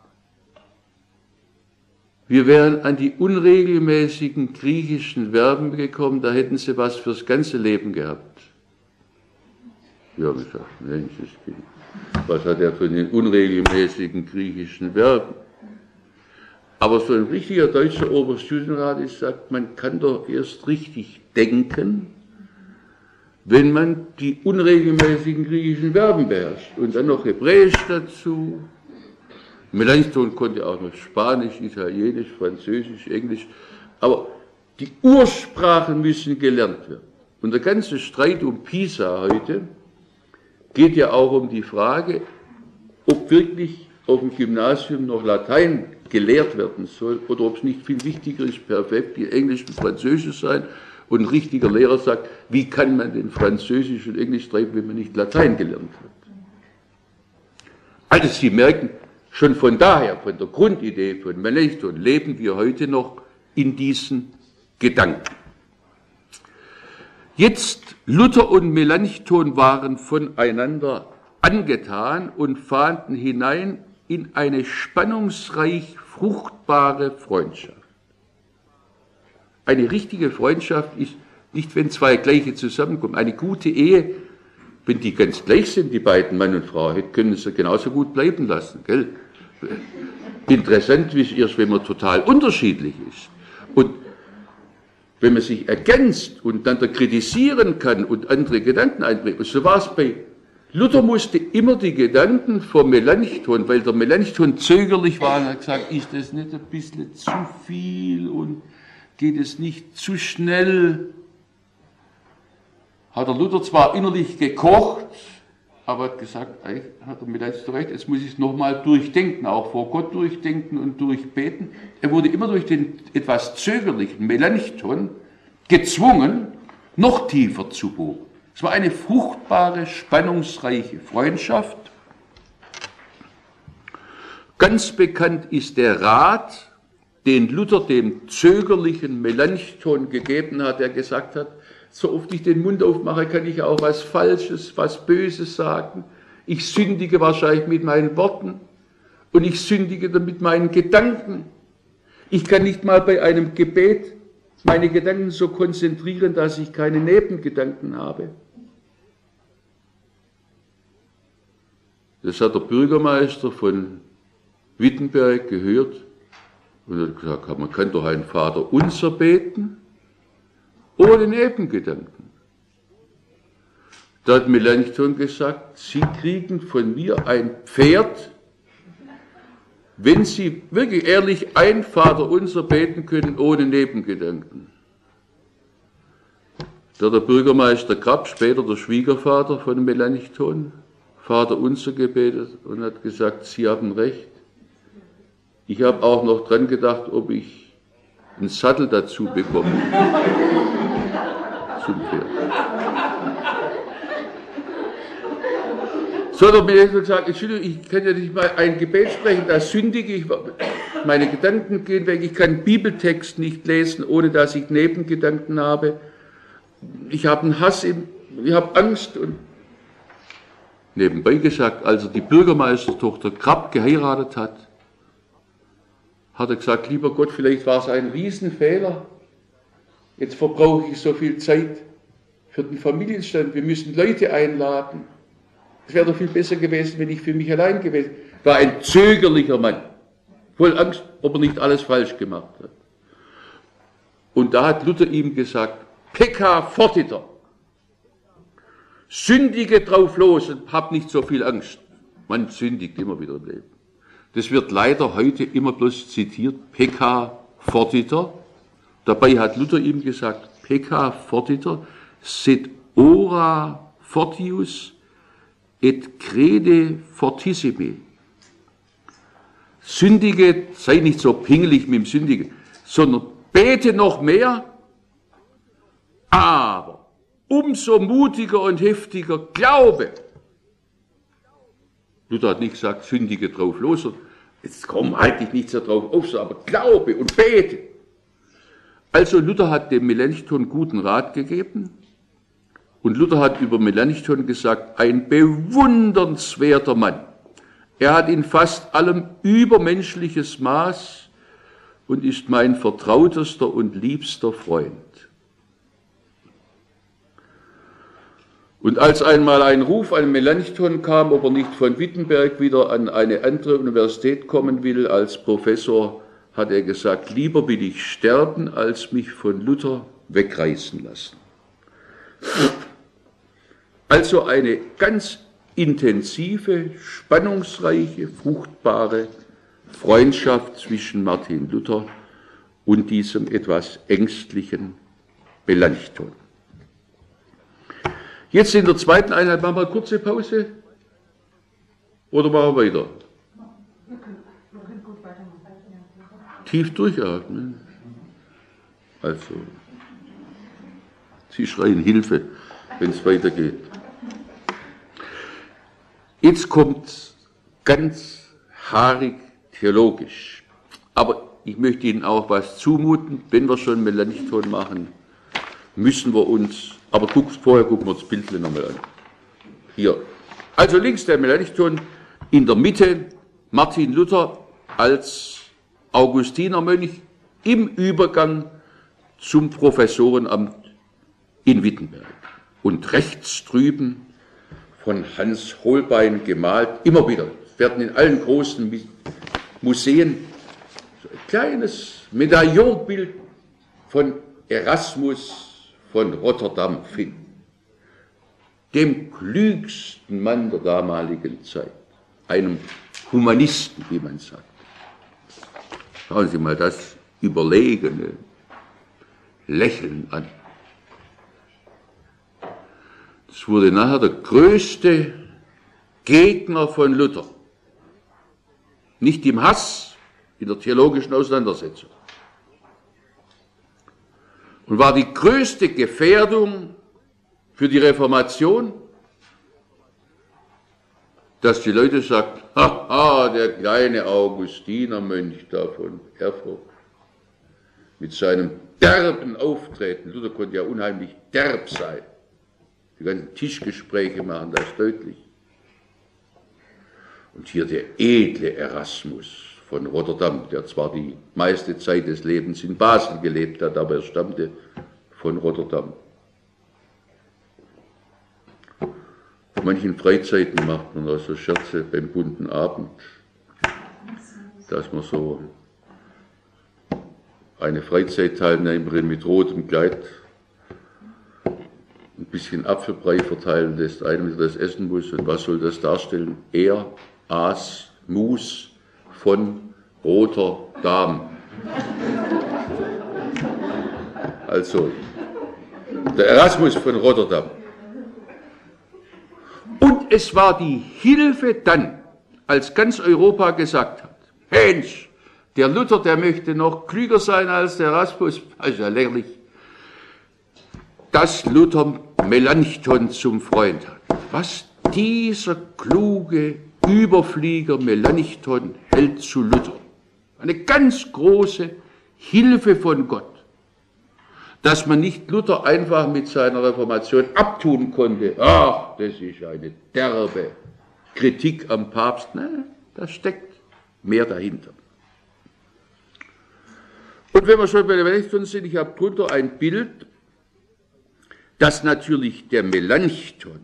Wir wären an die unregelmäßigen griechischen Verben gekommen, da hätten Sie was fürs ganze Leben gehabt. Ja, ich gesagt, Mensch, was hat er von den unregelmäßigen griechischen Verben? Aber so ein richtiger deutscher Oberstudienrat ist, sagt, man kann doch erst richtig denken, wenn man die unregelmäßigen griechischen Verben beherrscht. Und dann noch Hebräisch dazu. Melanchthon konnte auch noch Spanisch, Italienisch, Französisch, Englisch. Aber die Ursprachen müssen gelernt werden. Und der ganze Streit um Pisa heute geht ja auch um die Frage, ob wirklich auf dem Gymnasium noch Latein gelehrt werden soll oder ob es nicht viel wichtiger ist, perfekt die Englisch und Französisch sein. Und ein richtiger Lehrer sagt, wie kann man denn Französisch und Englisch treiben, wenn man nicht Latein gelernt hat? Also Sie merken, schon von daher, von der Grundidee von Melanchthon, leben wir heute noch in diesen Gedanken. Jetzt, Luther und Melanchthon waren voneinander angetan und fahnden hinein in eine spannungsreich fruchtbare Freundschaft. Eine richtige Freundschaft ist nicht, wenn 2 Gleiche zusammenkommen. Eine gute Ehe, wenn die ganz gleich sind, die beiden Mann und Frau, können sie genauso gut bleiben lassen. Gell? Interessant ist erst, wenn man total unterschiedlich ist. Und wenn man sich ergänzt und dann da kritisieren kann und andere Gedanken einbringt. So war es bei Luther, musste immer die Gedanken von Melanchthon, weil der Melanchthon zögerlich war und hat gesagt, ist das nicht ein bisschen zu viel und geht es nicht zu schnell? Hat der Luther zwar innerlich gekocht, aber hat gesagt, hat er Melanchthon recht, jetzt muss ich es nochmal durchdenken, auch vor Gott durchdenken und durchbeten. Er wurde immer durch den etwas zögerlichen Melanchthon gezwungen, noch tiefer zu bohren. Es war eine fruchtbare, spannungsreiche Freundschaft. Ganz bekannt ist der Rat, den Luther dem zögerlichen Melanchthon gegeben hat, der gesagt hat, so oft ich den Mund aufmache, kann ich auch was Falsches, was Böses sagen. Ich sündige wahrscheinlich mit meinen Worten und ich sündige mit meinen Gedanken. Ich kann nicht mal bei einem Gebet meine Gedanken so konzentrieren, dass ich keine Nebengedanken habe. Das hat der Bürgermeister von Wittenberg gehört und hat gesagt, man kann doch einen Vater unser beten, ohne Nebengedanken. Da hat Melanchthon gesagt, Sie kriegen von mir ein Pferd, wenn Sie wirklich ehrlich ein Vater unser beten können, ohne Nebengedanken. Da der Bürgermeister Krapp, später der Schwiegervater von Melanchthon, Vater unser gebetet und hat gesagt, Sie haben recht. Ich habe auch noch dran gedacht, ob ich einen Sattel dazu bekomme. zum Pferd. So hat er mir gesagt, Entschuldigung, ich kann ja nicht mal ein Gebet sprechen, da sündige ich, meine Gedanken gehen weg, ich kann Bibeltext nicht lesen, ohne dass ich Nebengedanken habe. Ich habe einen Hass, ich habe Angst. Und nebenbei gesagt, als er die Bürgermeistertochter Krapp geheiratet hat, hat er gesagt, lieber Gott, vielleicht war es ein Riesenfehler. Jetzt verbrauche ich so viel Zeit für den Familienstand. Wir müssen Leute einladen. Es wäre doch viel besser gewesen, wenn ich für mich allein gewesen wäre. War ein zögerlicher Mann. Voll Angst, ob er nicht alles falsch gemacht hat. Und da hat Luther ihm gesagt, Pecca fortiter. Sündige drauf los und hab nicht so viel Angst. Man sündigt immer wieder im Leben. Das wird leider heute immer bloß zitiert, Pecca fortiter. Dabei hat Luther ihm gesagt, Pecca fortiter, sed ora fortius et crede fortissime. Sündige, sei nicht so pingelig mit dem Sündigen, sondern bete noch mehr, aber umso mutiger und heftiger glaube. Luther hat nicht gesagt, sündige drauf los, jetzt komm, halt dich nicht so drauf auf, aber glaube und bete. Also Luther hat dem Melanchthon guten Rat gegeben und Luther hat über Melanchthon gesagt, ein bewundernswerter Mann. Er hat in fast allem übermenschliches Maß und ist mein vertrautester und liebster Freund. Und als einmal ein Ruf an Melanchthon kam, ob er nicht von Wittenberg wieder an eine andere Universität kommen will als Professor, hat er gesagt, lieber will ich sterben, als mich von Luther wegreißen lassen. Also eine ganz intensive, spannungsreiche, fruchtbare Freundschaft zwischen Martin Luther und diesem etwas ängstlichen Melanchthon. Jetzt in der zweiten Einheit machen wir eine kurze Pause oder machen wir weiter? Wir können gut weitermachen. Tief durchatmen. Also, Sie schreien Hilfe, wenn es weitergeht. Jetzt kommt ganz haarig theologisch, aber ich möchte Ihnen auch was zumuten, wenn wir schon Melanchthon machen, müssen wir uns, aber vorher gucken wir das Bild nochmal an. Hier. Also links der Melanchthon, in der Mitte Martin Luther als Augustinermönch im Übergang zum Professorenamt in Wittenberg. Und rechts drüben von Hans Holbein gemalt, immer wieder, werden in allen großen Museen so ein kleines Medaillonbild von Erasmus von Rotterdam finden, dem klügsten Mann der damaligen Zeit, einem Humanisten, wie man sagt. Schauen Sie mal das überlegene Lächeln an. Das wurde nachher der größte Gegner von Luther. Nicht im Hass, in der theologischen Auseinandersetzung. Und war die größte Gefährdung für die Reformation, dass die Leute sagten, haha, der kleine Augustinermönch da von Erfurt mit seinem derben Auftreten, Luther konnte ja unheimlich derb sein, die ganzen Tischgespräche machen das deutlich. Und hier der edle Erasmus von Rotterdam, der zwar die meiste Zeit des Lebens in Basel gelebt hat, aber er stammte von Rotterdam. Auf manchen Freizeiten macht man also Scherze beim bunten Abend, dass man so eine Freizeitteilnehmerin mit rotem Kleid ein bisschen Apfelbrei verteilen lässt, einem, der das essen muss. Und was soll das darstellen? Er aß Mus von Rotterdam. Also, der Erasmus von Rotterdam. Und es war die Hilfe dann, als ganz Europa gesagt hat, Mensch, der Luther, der möchte noch klüger sein als der Erasmus, also ja lächerlich. dass Luther Melanchthon zum Freund hat. Was dieser kluge Überflieger Melanchthon hält zu Luther. Eine ganz große Hilfe von Gott. Dass man nicht Luther einfach mit seiner Reformation abtun konnte. Ach, das ist eine derbe Kritik am Papst. Nein, da steckt mehr dahinter. Und wenn wir schon bei der Melanchthon sind, ich habe drunter ein Bild, dass natürlich der Melanchthon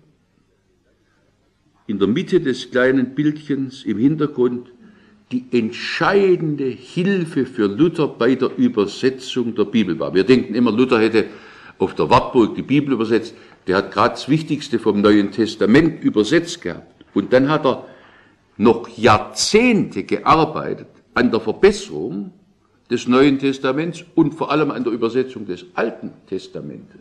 in der Mitte des kleinen Bildchens im Hintergrund die entscheidende Hilfe für Luther bei der Übersetzung der Bibel war. Wir denken immer, Luther hätte auf der Wartburg die Bibel übersetzt. Der hat gerade das Wichtigste vom Neuen Testament übersetzt gehabt. Und dann hat er noch Jahrzehnte gearbeitet an der Verbesserung des Neuen Testaments und vor allem an der Übersetzung des Alten Testamentes.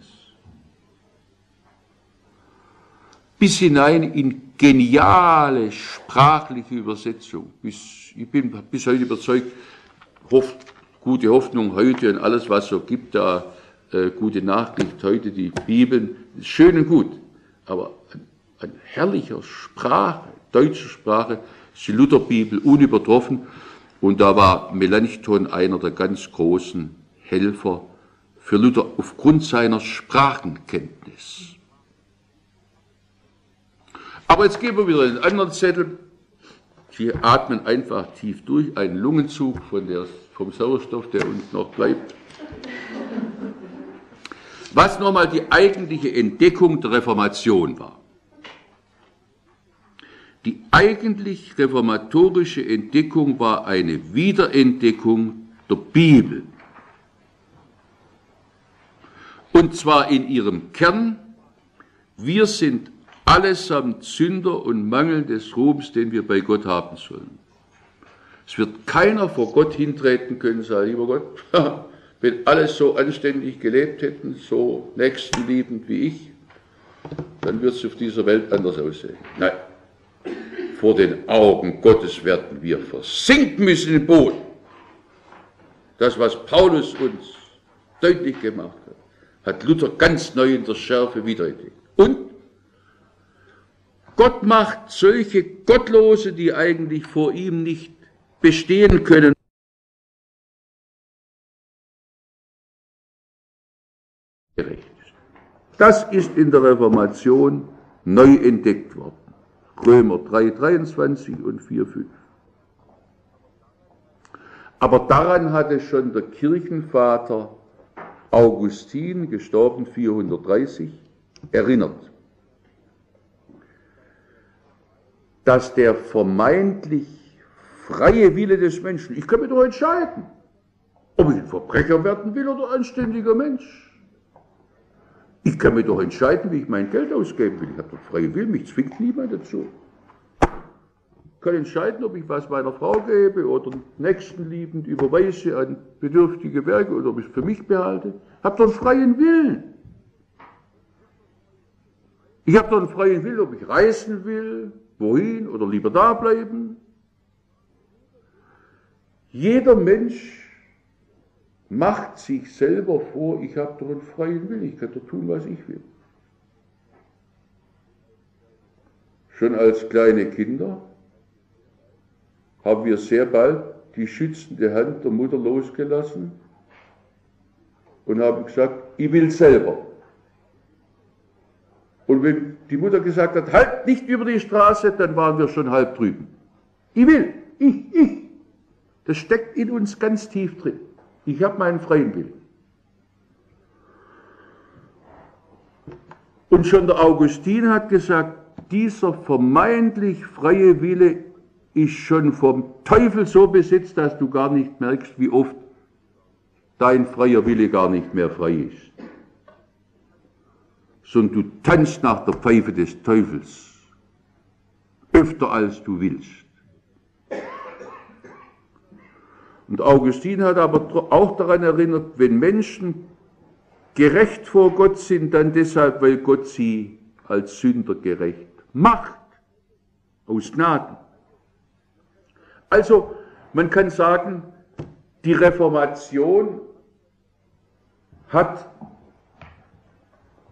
Bis hinein in geniale sprachliche Übersetzung. Ich bin bis heute überzeugt, gute Hoffnung heute und alles, was so gibt, da gute Nachricht heute, die Bibeln, ist schön und gut. Aber an herrlicher Sprache, deutscher Sprache, ist die Lutherbibel unübertroffen. Und da war Melanchthon einer der ganz großen Helfer für Luther aufgrund seiner Sprachenkenntnis. Aber jetzt gehen wir wieder in den anderen Zettel. Sie atmen einfach tief durch, einen Lungenzug vom Sauerstoff, der uns noch bleibt. Was nochmal die eigentliche Entdeckung der Reformation war. Die eigentlich reformatorische Entdeckung war eine Wiederentdeckung der Bibel. Und zwar in ihrem Kern: Wir sind allesamt Sünder und mangeln des Ruhms, den wir bei Gott haben sollen. Es wird keiner vor Gott hintreten können und sagen, lieber Gott, wenn alle so anständig gelebt hätten, so nächstenliebend wie ich, dann wird es auf dieser Welt anders aussehen. Nein, vor den Augen Gottes werden wir versinken müssen im Boden. Das, was Paulus uns deutlich gemacht hat, hat Luther ganz neu in der Schärfe wiederentdeckt. Und Gott macht solche Gottlose, die eigentlich vor ihm nicht bestehen können, gerecht. Das ist in der Reformation neu entdeckt worden. Römer 3,23 und 4,5. Aber daran hatte schon der Kirchenvater Augustin, gestorben 430, erinnert, dass der vermeintlich freie Wille des Menschen, ich kann mich doch entscheiden, ob ich ein Verbrecher werden will oder ein anständiger Mensch. Ich kann mich doch entscheiden, wie ich mein Geld ausgeben will. Ich habe doch freie Willen, mich zwingt niemand dazu. Ich kann entscheiden, ob ich was meiner Frau gebe oder nächstenliebend überweise an bedürftige Werke oder ob ich es für mich behalte. Ich habe doch einen freien Willen. Ich habe doch einen freien Willen, ob ich reisen will, wohin oder lieber da bleiben. Jeder Mensch macht sich selber vor, ich habe doch einen freien Willen, ich kann doch tun, was ich will. Schon als kleine Kinder haben wir sehr bald die schützende Hand der Mutter losgelassen und haben gesagt, ich will selber. Und wenn die Mutter gesagt hat, halt nicht über die Straße, dann waren wir schon halb drüben. Ich will, ich. Das steckt in uns ganz tief drin. Ich habe meinen freien Willen. Und schon der Augustin hat gesagt, dieser vermeintlich freie Wille ist schon vom Teufel so besetzt, dass du gar nicht merkst, wie oft dein freier Wille gar nicht mehr frei ist. Sondern du tanzt nach der Pfeife des Teufels, öfter als du willst. Und Augustin hat aber auch daran erinnert, wenn Menschen gerecht vor Gott sind, dann deshalb, weil Gott sie als Sünder gerecht macht, aus Gnaden. Also, man kann sagen, die Reformation hat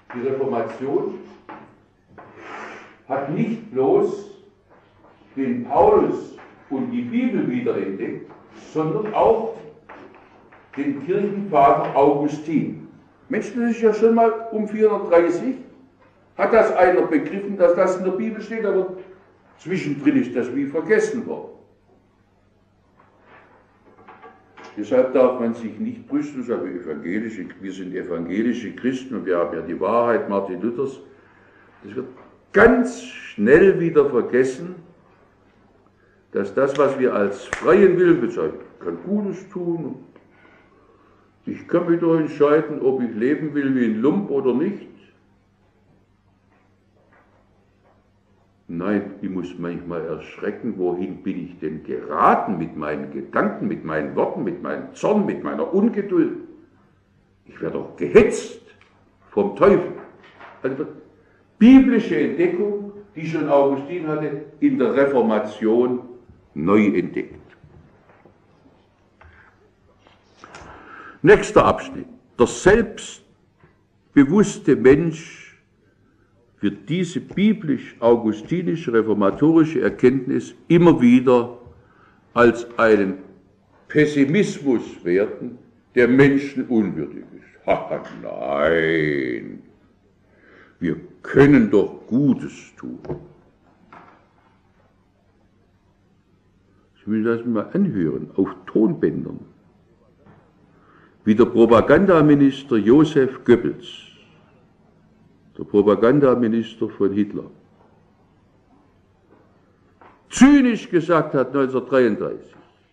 Die Reformation hat nicht bloß den Paulus und die Bibel wiederentdeckt, sondern auch den Kirchenvater Augustin. Mensch, das ist ja schon mal um 430, hat das einer begriffen, dass das in der Bibel steht, aber zwischendrin ist das wie vergessen worden. Deshalb darf man sich nicht brüsten, sagen wir sind evangelische Christen und wir haben ja die Wahrheit Martin Luthers. Das wird ganz schnell wieder vergessen, dass das, was wir als freien Willen bezeichnen, kann Gutes tun. Ich kann wieder entscheiden, ob ich leben will wie ein Lump oder nicht. Nein, ich muss manchmal erschrecken, wohin bin ich denn geraten mit meinen Gedanken, mit meinen Worten, mit meinem Zorn, mit meiner Ungeduld. Ich werde doch gehetzt vom Teufel. Also biblische Entdeckung, die schon Augustin hatte, in der Reformation neu entdeckt. Nächster Abschnitt. Der selbstbewusste Mensch wird diese biblisch-augustinische reformatorische Erkenntnis immer wieder als einen Pessimismus werten, der menschenunwürdig ist. Haha, nein, wir können doch Gutes tun. Ich will das mal anhören, auf Tonbändern. Wie der Propagandaminister Joseph Goebbels, der Propagandaminister von Hitler, zynisch gesagt hat 1933,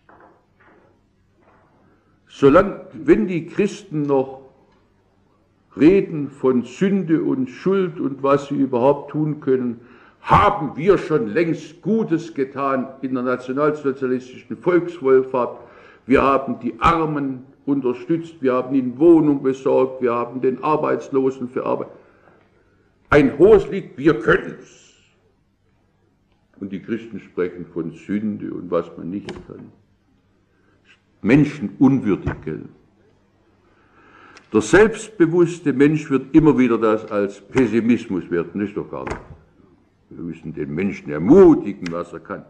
wenn die Christen noch reden von Sünde und Schuld und was sie überhaupt tun können, haben wir schon längst Gutes getan in der nationalsozialistischen Volkswohlfahrt. Wir haben die Armen unterstützt, wir haben ihnen Wohnung besorgt, wir haben den Arbeitslosen für Arbeit. Ein hohes Lied, wir können's. Und die Christen sprechen von Sünde und was man nicht kann. Menschenunwürdig, gell? Der selbstbewusste Mensch wird immer wieder das als Pessimismus werten, ist doch gar nicht. Wir müssen den Menschen ermutigen, was er kann.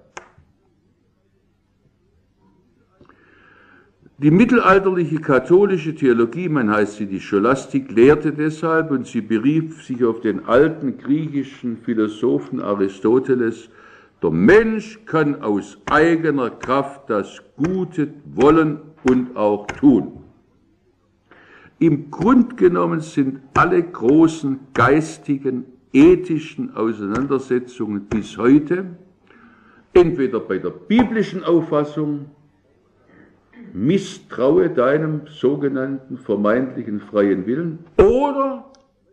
Die mittelalterliche katholische Theologie, man heißt sie die Scholastik, lehrte deshalb und sie berief sich auf den alten griechischen Philosophen Aristoteles, der Mensch kann aus eigener Kraft das Gute wollen und auch tun. Im Grunde genommen sind alle großen geistigen, ethischen Auseinandersetzungen bis heute entweder bei der biblischen Auffassung, misstraue deinem sogenannten vermeintlichen freien Willen, oder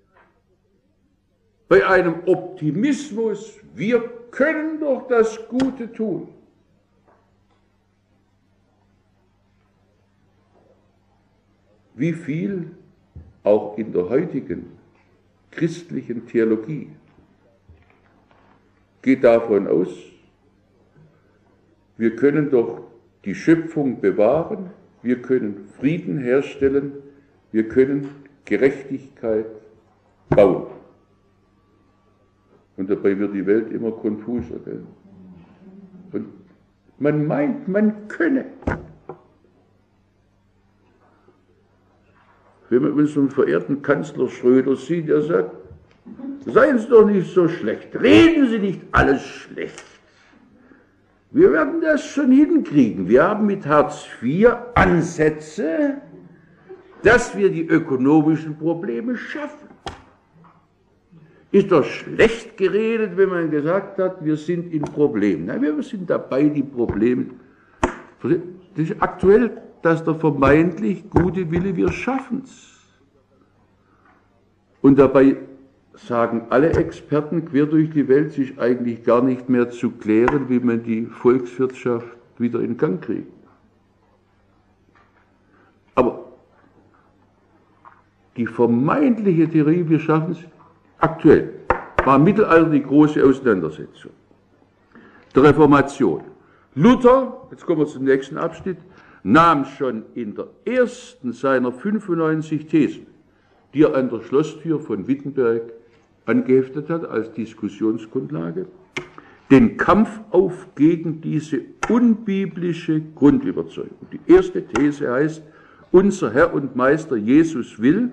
bei einem Optimismus, wir können doch das Gute tun. Wie viel auch in der heutigen christlichen Theologie geht davon aus, wir können doch die Schöpfung bewahren, wir können Frieden herstellen, wir können Gerechtigkeit bauen. Und dabei wird die Welt immer konfuser. Gell? Und man meint, man könne. Wenn man unseren verehrten Kanzler Schröder sieht, der sagt, seien Sie doch nicht so schlecht, reden Sie nicht alles schlecht. Wir werden das schon hinkriegen. Wir haben mit Hartz IV Ansätze, dass wir die ökonomischen Probleme schaffen. Ist doch schlecht geredet, wenn man gesagt hat, wir sind in Problemen. Nein, wir sind dabei, die Probleme. Das ist aktuell, dass der vermeintlich gute Wille, wir schaffen's. Und dabei sagen alle Experten quer durch die Welt, sich eigentlich gar nicht mehr zu klären, wie man die Volkswirtschaft wieder in Gang kriegt. Aber die vermeintliche Theorie, wir schaffen es, aktuell, war im Mittelalter die große Auseinandersetzung der Reformation. Luther, jetzt kommen wir zum nächsten Abschnitt, nahm schon in der ersten seiner 95 Thesen die er an der Schlosstür von Wittenberg angeheftet hat als Diskussionsgrundlage, den Kampf auf gegen diese unbiblische Grundüberzeugung. Die erste These heißt, unser Herr und Meister Jesus will,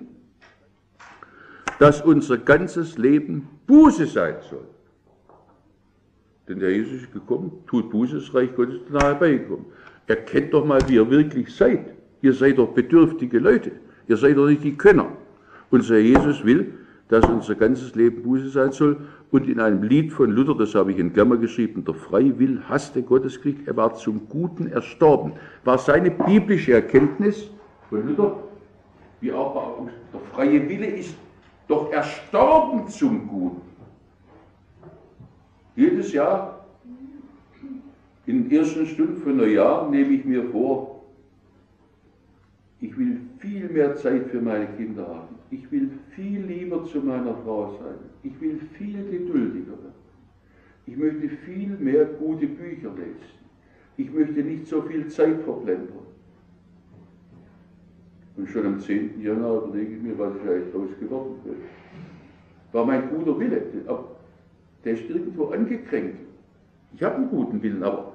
dass unser ganzes Leben Buße sein soll. Denn der Jesus ist gekommen, tut Buße, das Reich Gottes ist nahe beigekommen. Erkennt doch mal, wie ihr wirklich seid. Ihr seid doch bedürftige Leute. Ihr seid doch nicht die Könner. Unser Herr Jesus will, dass unser ganzes Leben Buße sein soll. Und in einem Lied von Luther, das habe ich in Klammer geschrieben, der Freie Will hasste Gotteskrieg, er war zum Guten erstorben. War seine biblische Erkenntnis von Luther, wie auch der freie Wille ist doch erstorben zum Guten. Jedes Jahr, in den ersten Stunden von Neujahr, nehme ich mir vor, ich will viel mehr Zeit für meine Kinder haben. Ich will viel lieber zu meiner Frau sein. Ich will viel geduldiger werden. Ich möchte viel mehr gute Bücher lesen. Ich möchte nicht so viel Zeit verplempern. Und schon am 10. Januar überlege ich mir, was ich eigentlich draus geworden bin. War mein guter Wille, aber der ist irgendwo angekränkt. Ich habe einen guten Willen, aber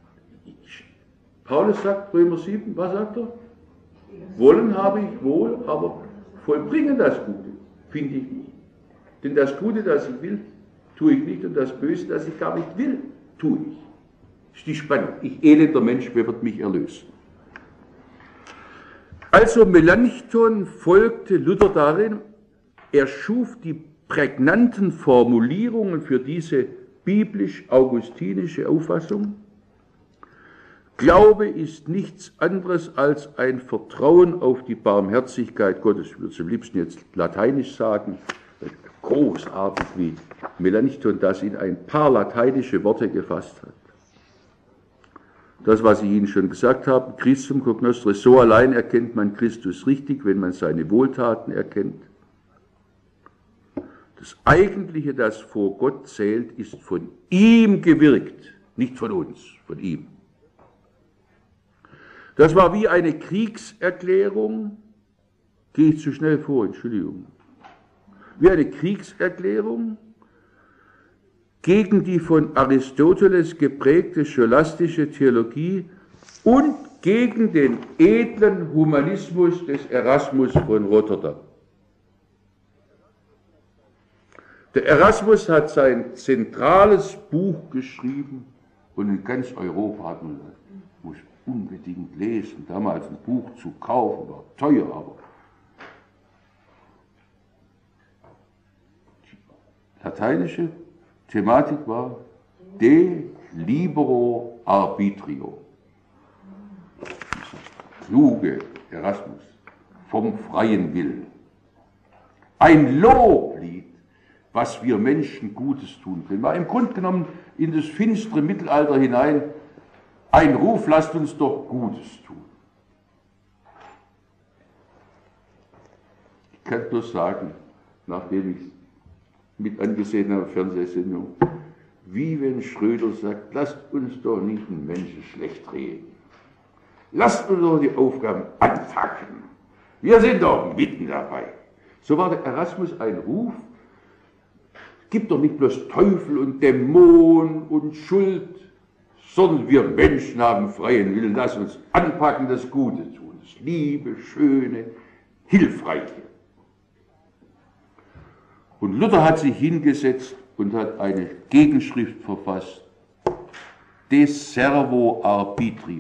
Paulus sagt, Römer 7, was sagt er? Wollen habe ich wohl, aber vollbringen das Gute, finde ich nicht. Denn das Gute, das ich will, tue ich nicht, und das Böse, das ich gar nicht will, tue ich. Das ist die Spannung. Ich elender Mensch, wer wird mich erlösen? Also Melanchthon folgte Luther darin, er schuf die prägnanten Formulierungen für diese biblisch-augustinische Auffassung. Glaube ist nichts anderes als ein Vertrauen auf die Barmherzigkeit Gottes. Ich würde es am liebsten jetzt lateinisch sagen, großartig, wie Melanchthon das in ein paar lateinische Worte gefasst hat. Das, was ich Ihnen schon gesagt habe, Christum cognoscere, so allein erkennt man Christus richtig, wenn man seine Wohltaten erkennt. Das Eigentliche, das vor Gott zählt, ist von ihm gewirkt, nicht von uns, von ihm. Das war wie eine Kriegserklärung, gehe ich zu schnell vor, Entschuldigung, wie eine Kriegserklärung gegen die von Aristoteles geprägte scholastische Theologie und gegen den edlen Humanismus des Erasmus von Rotterdam. Der Erasmus hat sein zentrales Buch geschrieben und in ganz Europa hat man das, muss unbedingt lesen. Damals ein Buch zu kaufen war teuer, aber die lateinische Thematik war De libero arbitrio. Dieser kluge Erasmus vom freien Willen. Ein Loblied, was wir Menschen Gutes tun können, war im Grunde genommen in das finstere Mittelalter hinein ein Ruf, lasst uns doch Gutes tun. Ich kann bloß sagen, nachdem ich es mit angesehen habe, Fernsehsendung, wie wenn Schröder sagt, lasst uns doch nicht den Menschen schlecht reden. Lasst uns doch die Aufgaben anpacken. Wir sind doch mitten dabei. So war der Erasmus ein Ruf, gibt doch nicht bloß Teufel und Dämon und Schuld, sondern wir Menschen haben freien Willen. Lass uns anpacken, das Gute tun, das Liebe, Schöne, Hilfreiche. Und Luther hat sich hingesetzt und hat eine Gegenschrift verfasst, De servo arbitrio,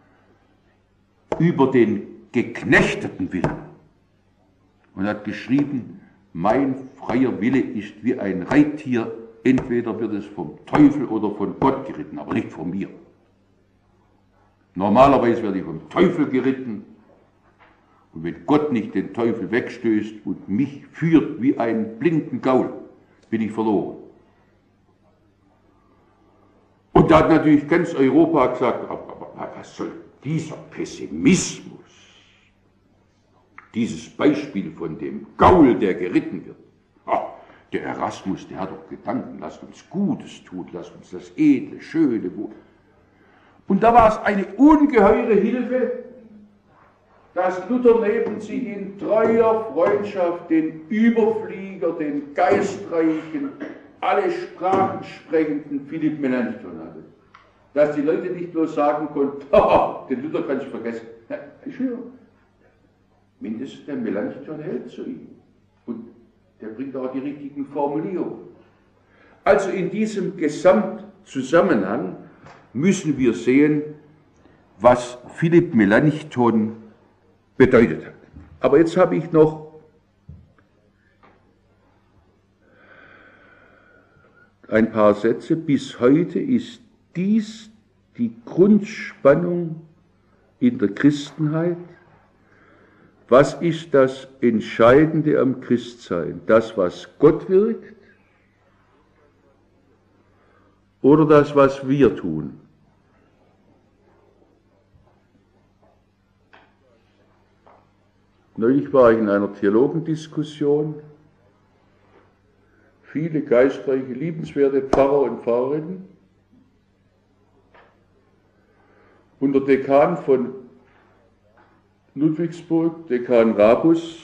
über den geknechteten Willen. Und hat geschrieben, mein freier Wille ist wie ein Reittier, entweder wird es vom Teufel oder von Gott geritten, aber nicht von mir. Normalerweise werde ich vom Teufel geritten, und wenn Gott nicht den Teufel wegstößt und mich führt wie einen blinden Gaul, bin ich verloren. Und da hat natürlich ganz Europa gesagt, aber was soll dieser Pessimismus? Dieses Beispiel von dem Gaul, der geritten wird. Ach, der Erasmus, der hat doch Gedanken, lasst uns Gutes tun, lasst uns das Edle, Schöne. Und da war es eine ungeheure Hilfe, dass Luther neben sich in treuer Freundschaft den Überflieger, den Geistreichen, alle Sprachen sprechenden Philipp Melanchthon hatte. Dass die Leute nicht bloß sagen konnten, den Luther kannst du vergessen. Na, ich höre. Mindestens der Melanchthon hält zu ihm. Und der bringt auch die richtigen Formulierungen. Also in diesem Gesamtzusammenhang müssen wir sehen, was Philipp Melanchthon bedeutet hat. Aber jetzt habe ich noch ein paar Sätze. Bis heute ist dies die Grundspannung in der Christenheit. Was ist das Entscheidende am Christsein? Das, was Gott wirkt, oder das, was wir tun? Neulich war ich in einer Theologendiskussion. Viele geistreiche, liebenswerte Pfarrer und Pfarrerinnen. Und der Dekan von Ludwigsburg, Dekan Rabus,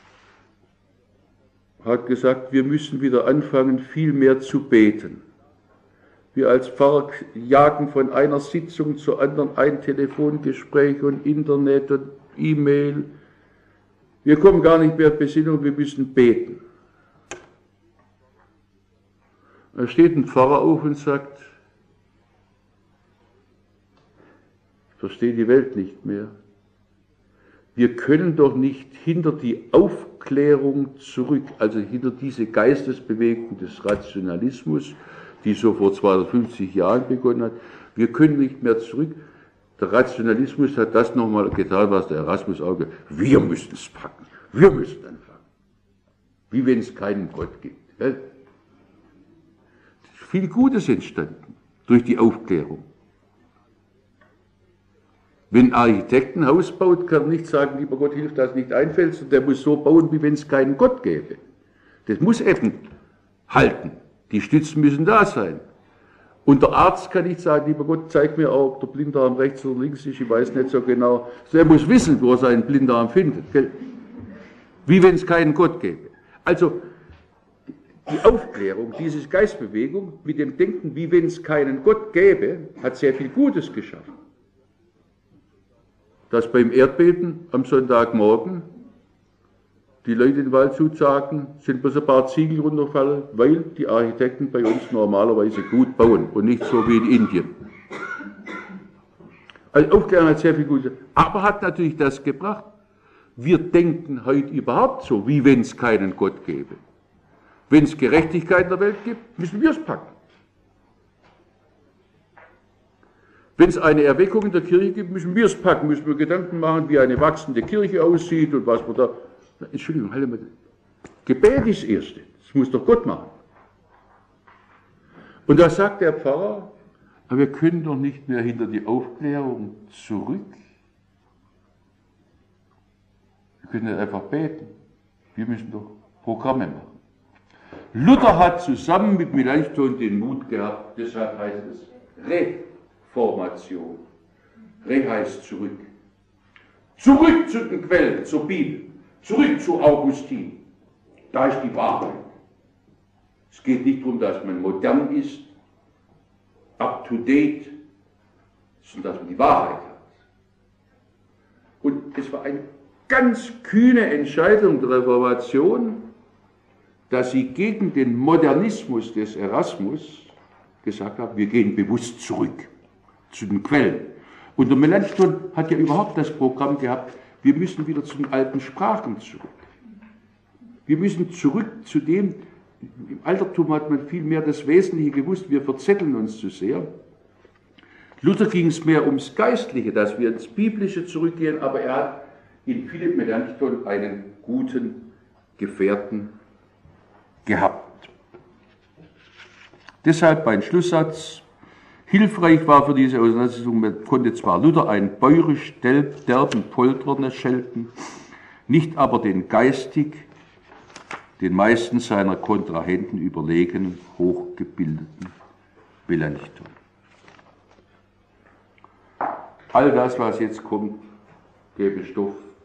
hat gesagt, wir müssen wieder anfangen, viel mehr zu beten. Wir als Pfarrer jagen von einer Sitzung zur anderen, ein Telefongespräch und Internet und E-Mail. Wir kommen gar nicht mehr in Besinnung, wir müssen beten. Da steht ein Pfarrer auf und sagt, ich verstehe die Welt nicht mehr. Wir können doch nicht hinter die Aufklärung zurück, also hinter diese Geistesbewegung des Rationalismus, die so vor 250 Jahren begonnen hat, wir können nicht mehr zurück. Der Rationalismus hat das nochmal getan, was der Erasmus auch gesagt hat. Wir müssen es packen, wir müssen anfangen. Wie wenn es keinen Gott gibt. Gell? Viel Gutes entstanden durch die Aufklärung. Wenn ein Architekt ein Haus baut, kann er nicht sagen, lieber Gott, hilf, dass es nicht einfällt, sondern der muss so bauen, wie wenn es keinen Gott gäbe. Das muss eben halten. Die Stützen müssen da sein. Und der Arzt kann nicht sagen, lieber Gott, zeig mir auch, ob der Blinddarm rechts oder links ist, ich weiß nicht so genau. Der muss wissen, wo er seinen Blinddarm findet. Gell? Wie wenn es keinen Gott gäbe. Also die Aufklärung, diese Geistbewegung mit dem Denken, wie wenn es keinen Gott gäbe, hat sehr viel Gutes geschaffen. Dass beim Erdbeben am Sonntagmorgen die Leute in Waldshut sagen, sind bloß ein paar Ziegel runterfallen, weil die Architekten bei uns normalerweise gut bauen und nicht so wie in Indien. Also Aufklärung hat sehr viel Gutes, aber hat natürlich das gebracht. Wir denken heute überhaupt so, wie wenn es keinen Gott gäbe. Wenn es Gerechtigkeit in der Welt gibt, müssen wir es packen. Wenn es eine Erweckung in der Kirche gibt, müssen wir es packen, müssen wir Gedanken machen, wie eine wachsende Kirche aussieht und was wir da... Entschuldigung, halt mal. Gebet ist das Erste, das muss doch Gott machen. Und da sagt der Pfarrer, aber wir können doch nicht mehr hinter die Aufklärung zurück. Wir können nicht einfach beten, wir müssen doch Programme machen. Luther hat zusammen mit Melanchthon den Mut gehabt, deshalb heißt es Reformation. Re heißt zurück. Zurück zu den Quellen, zur Bibel. Zurück zu Augustin. Da ist die Wahrheit. Es geht nicht darum, dass man modern ist, up to date, sondern dass man die Wahrheit hat. Und es war eine ganz kühne Entscheidung der Reformation, dass sie gegen den Modernismus des Erasmus gesagt haben, wir gehen bewusst zurück zu den Quellen. Und der Melanchthon hat ja überhaupt das Programm gehabt, wir müssen wieder zu den alten Sprachen zurück. Wir müssen zurück zu dem, im Altertum hat man viel mehr das Wesentliche gewusst, wir verzetteln uns zu sehr. Luther ging es mehr ums Geistliche, dass wir ins Biblische zurückgehen, aber er hat in Philipp Melanchthon einen guten Gefährten gehabt. Deshalb mein Schlusssatz. Hilfreich war für diese Auseinandersetzung, man konnte zwar Luther einen bäurisch derben Polterner schelten, nicht aber den geistig, den meisten seiner Kontrahenten überlegenen, hochgebildeten Melanchthon. All das, was jetzt kommt, gäbe Stoff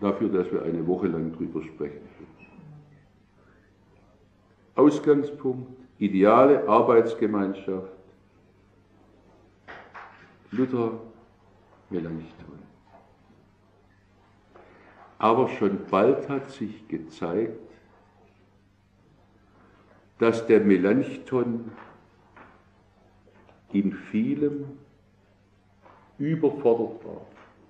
dafür, dass wir eine Woche lang drüber sprechen. Ausgangspunkt, ideale Arbeitsgemeinschaft, Luther, Melanchthon. Aber schon bald hat sich gezeigt, dass der Melanchthon in vielem überfordert war.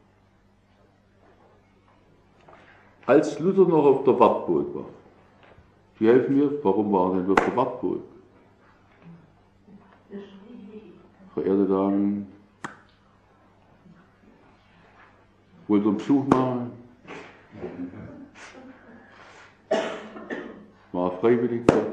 Als Luther noch auf der Wartburg war, Sie helfen mir, warum war er denn auf der Wartburg? Verehrte Damen, wollt ihr einen Besuch machen? War freiwillig dort.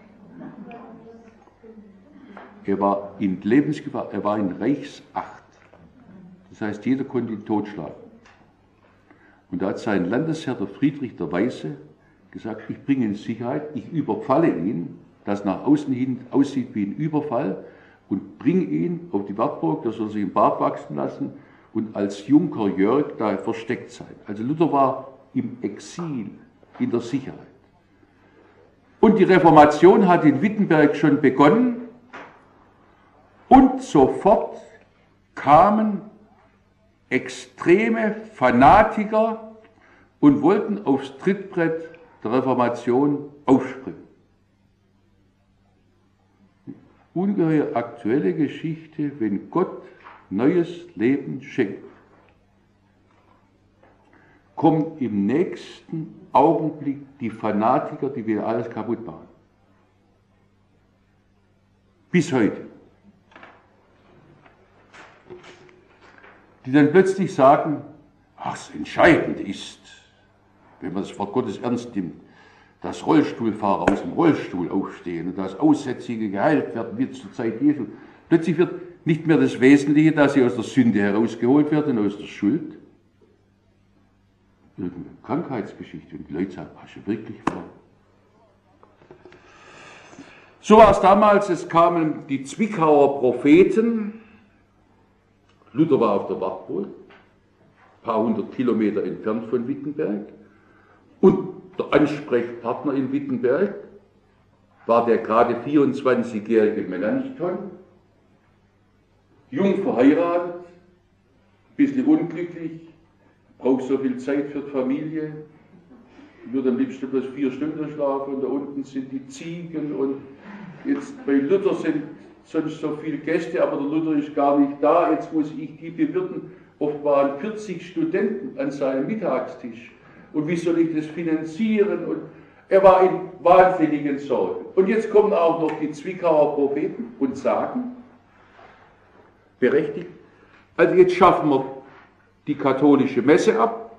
Er war in Lebensgefahr, er war in Reichsacht. Das heißt, jeder konnte ihn totschlagen. Und da hat sein Landesherr, der Friedrich der Weise, gesagt, ich bringe ihn in Sicherheit, ich überfalle ihn, das nach außen hin aussieht wie ein Überfall, und bringe ihn auf die Wartburg, da soll sich ein Bart wachsen lassen und als Junker Jörg da versteckt sein. Also Luther war im Exil, in der Sicherheit. Und die Reformation hat in Wittenberg schon begonnen und sofort kamen extreme Fanatiker und wollten aufs Trittbrett der Reformation aufspringen. Ungeheuer aktuelle Geschichte, wenn Gott neues Leben schenkt, kommen im nächsten Augenblick die Fanatiker, die wieder alles kaputt machen. Bis heute. Die dann plötzlich sagen, ach, das Entscheidende ist, wenn man das Wort Gottes ernst nimmt, dass Rollstuhlfahrer aus dem Rollstuhl aufstehen und dass Aussätzige geheilt werden, wie zur Zeit Jesu. Plötzlich wird nicht mehr das Wesentliche, dass sie aus der Sünde herausgeholt werden, aus der Schuld. Irgendeine Krankheitsgeschichte. Und die Leute sagen, hast du wirklich vor? So war es damals, es kamen die Zwickauer Propheten. Luther war auf der Wartburg, ein paar hundert Kilometer entfernt von Wittenberg. Und der Ansprechpartner in Wittenberg war der gerade 24-jährige Melanchthon, jung verheiratet, ein bisschen unglücklich, braucht so viel Zeit für die Familie, würde am liebsten bloß 4 Stunden schlafen und da unten sind die Ziegen und jetzt bei Luther sind sonst so viele Gäste, aber der Luther ist gar nicht da, jetzt muss ich die bewirten. Oft waren 40 Studenten an seinem Mittagstisch. Und wie soll ich das finanzieren? Und er war in wahnsinnigen Sorgen. Und jetzt kommen auch noch die Zwickauer Propheten und sagen, berechtigt, also jetzt schaffen wir die katholische Messe ab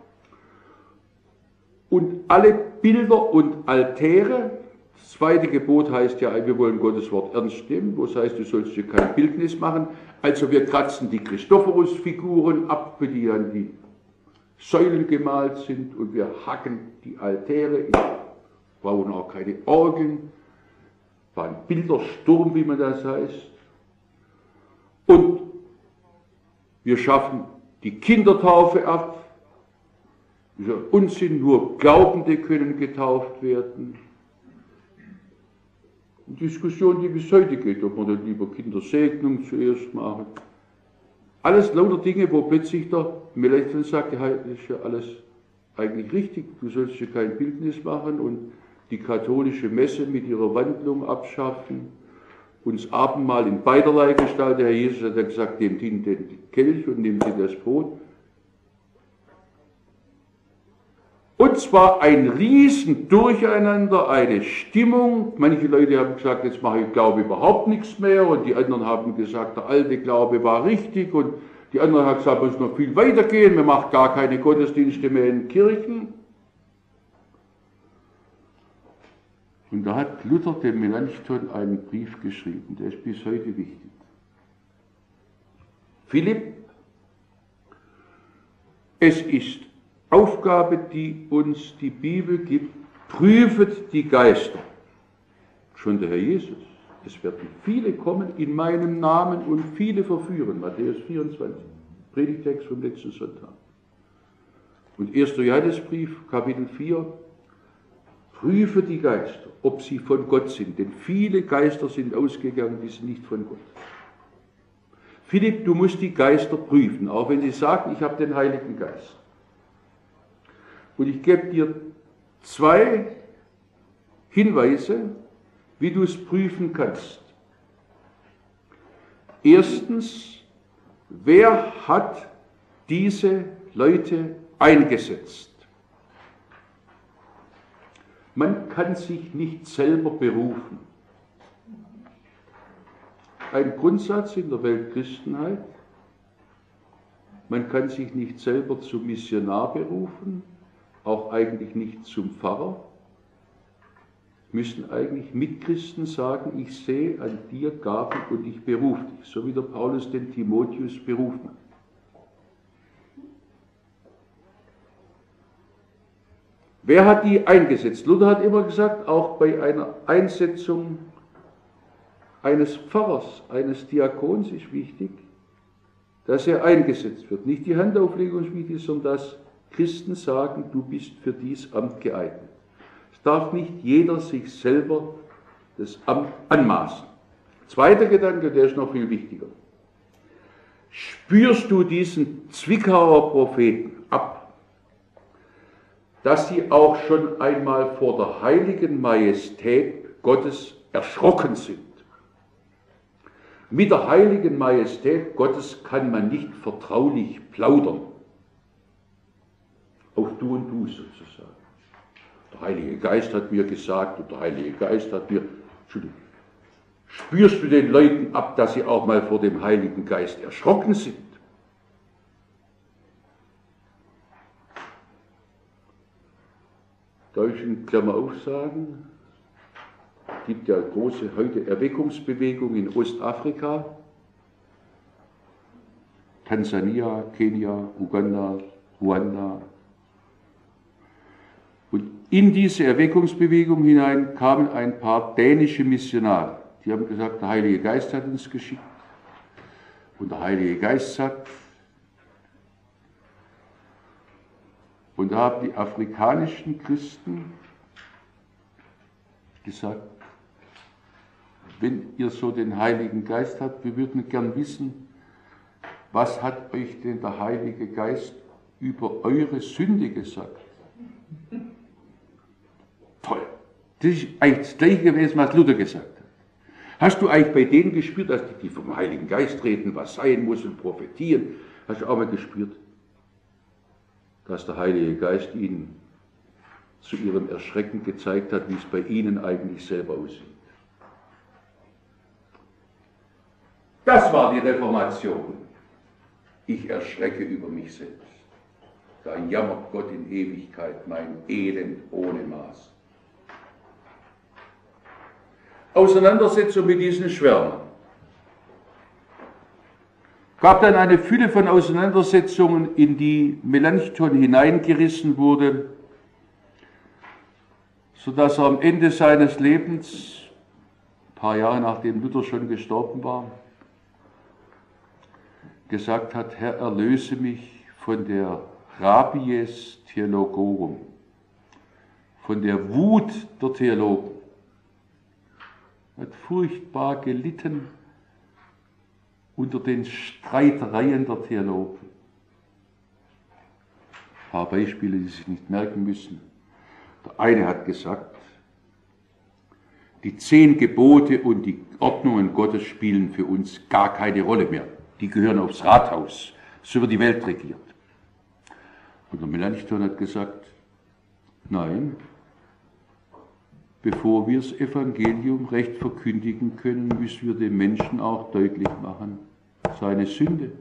und alle Bilder und Altäre. Das zweite Gebot heißt ja, wir wollen Gottes Wort ernst nehmen, wo es heißt, du sollst dir kein Bildnis machen. Also wir kratzen die Christophorus-Figuren ab, für die an die Säulen gemalt sind, und wir hacken die Altäre, brauchen auch keine Orgeln, war ein Bildersturm, wie man das heißt. Und wir schaffen die Kindertaufe ab. Dieser Unsinn, nur Glaubende können getauft werden. Eine Diskussion, die bis heute geht, ob man dann lieber Kindersegnung zuerst machen. Alles lauter Dinge, wo plötzlich der Melanchthon sagt, ja, das ist ja alles eigentlich richtig, du sollst ja kein Bildnis machen und die katholische Messe mit ihrer Wandlung abschaffen, und das Abendmahl in beiderlei Gestalt. Der Herr Jesus hat ja gesagt, nehmt ihn den Kelch und nehmt ihn das Brot. Und zwar ein Riesendurcheinander, eine Stimmung. Manche Leute haben gesagt, jetzt mache ich Glaube überhaupt nichts mehr, und die anderen haben gesagt, der alte Glaube war richtig, und die anderen haben gesagt, es muss noch viel weitergehen, man macht gar keine Gottesdienste mehr in Kirchen. Und da hat Luther dem Melanchthon einen Brief geschrieben, der ist bis heute wichtig. Philipp, es ist Aufgabe, die uns die Bibel gibt, prüfet die Geister. Schon der Herr Jesus. Es werden viele kommen in meinem Namen und viele verführen. Matthäus 24, Predigtext vom letzten Sonntag. Und 1. Johannesbrief, Kapitel 4, prüfe die Geister, ob sie von Gott sind, denn viele Geister sind ausgegangen, die sind nicht von Gott. Philipp, du musst die Geister prüfen, auch wenn sie sagen, ich habe den Heiligen Geist. Und ich gebe dir 2 Hinweise, wie du es prüfen kannst. Erstens, wer hat diese Leute eingesetzt? Man kann sich nicht selber berufen. Ein Grundsatz in der Weltchristenheit, man kann sich nicht selber zum Missionar berufen, auch eigentlich nicht zum Pfarrer. Müssen eigentlich Mitchristen sagen, ich sehe an dir Gaben und ich berufe dich, so wie der Paulus den Timotheus berufen hat. Wer hat die eingesetzt? Luther hat immer gesagt, auch bei einer Einsetzung eines Pfarrers, eines Diakons ist wichtig, dass er eingesetzt wird. Nicht die Handauflegung ist wichtig, sondern dass Christen sagen, du bist für dieses Amt geeignet. Es darf nicht jeder sich selber das Amt anmaßen. Zweiter Gedanke, der ist noch viel wichtiger. Spürst du diesen Zwickauer Propheten ab, dass sie auch schon einmal vor der heiligen Majestät Gottes erschrocken sind? Mit der heiligen Majestät Gottes kann man nicht vertraulich plaudern. Auch du und du sozusagen. Der Heilige Geist hat mir gesagt und der Heilige Geist hat mir... Entschuldigung. Spürst du den Leuten ab, dass sie auch mal vor dem Heiligen Geist erschrocken sind? Darf ich in Klammer auf sagen, es gibt ja große heute Erweckungsbewegung in Ostafrika, Tansania, Kenia, Uganda, Ruanda. Und in diese Erweckungsbewegung hinein kamen ein paar dänische Missionare. Die haben gesagt, der Heilige Geist hat uns geschickt. Und der Heilige Geist sagt, und da haben die afrikanischen Christen gesagt, wenn ihr so den Heiligen Geist habt, wir würden gern wissen, was hat euch denn der Heilige Geist über eure Sünde gesagt? Toll. Das ist eigentlich das Gleiche gewesen, was Luther gesagt hat. Hast du eigentlich bei denen gespürt, dass die vom Heiligen Geist reden, was sein muss und prophetien? Hast du auch mal gespürt, dass der Heilige Geist ihnen zu ihrem Erschrecken gezeigt hat, wie es bei ihnen eigentlich selber aussieht? Das war die Reformation. Ich erschrecke über mich selbst. Da jammert Gott in Ewigkeit mein Elend ohne Maß. Auseinandersetzung mit diesen Schwärmern. Gab dann eine Fülle von Auseinandersetzungen, in die Melanchthon hineingerissen wurde, sodass er am Ende seines Lebens, ein paar Jahre nachdem Luther schon gestorben war, gesagt hat, Herr, erlöse mich von der Rabies Theologorum, von der Wut der Theologen. Er hat furchtbar gelitten unter den Streitereien der Theologen. Ein paar Beispiele, die Sie nicht merken müssen. Der eine hat gesagt, die 10 Gebote und die Ordnungen Gottes spielen für uns gar keine Rolle mehr. Die gehören aufs Rathaus. So wird die Welt regiert. Und der Melanchthon hat gesagt, nein, bevor wir das Evangelium recht verkündigen können, müssen wir dem Menschen auch deutlich machen, seine Sünde,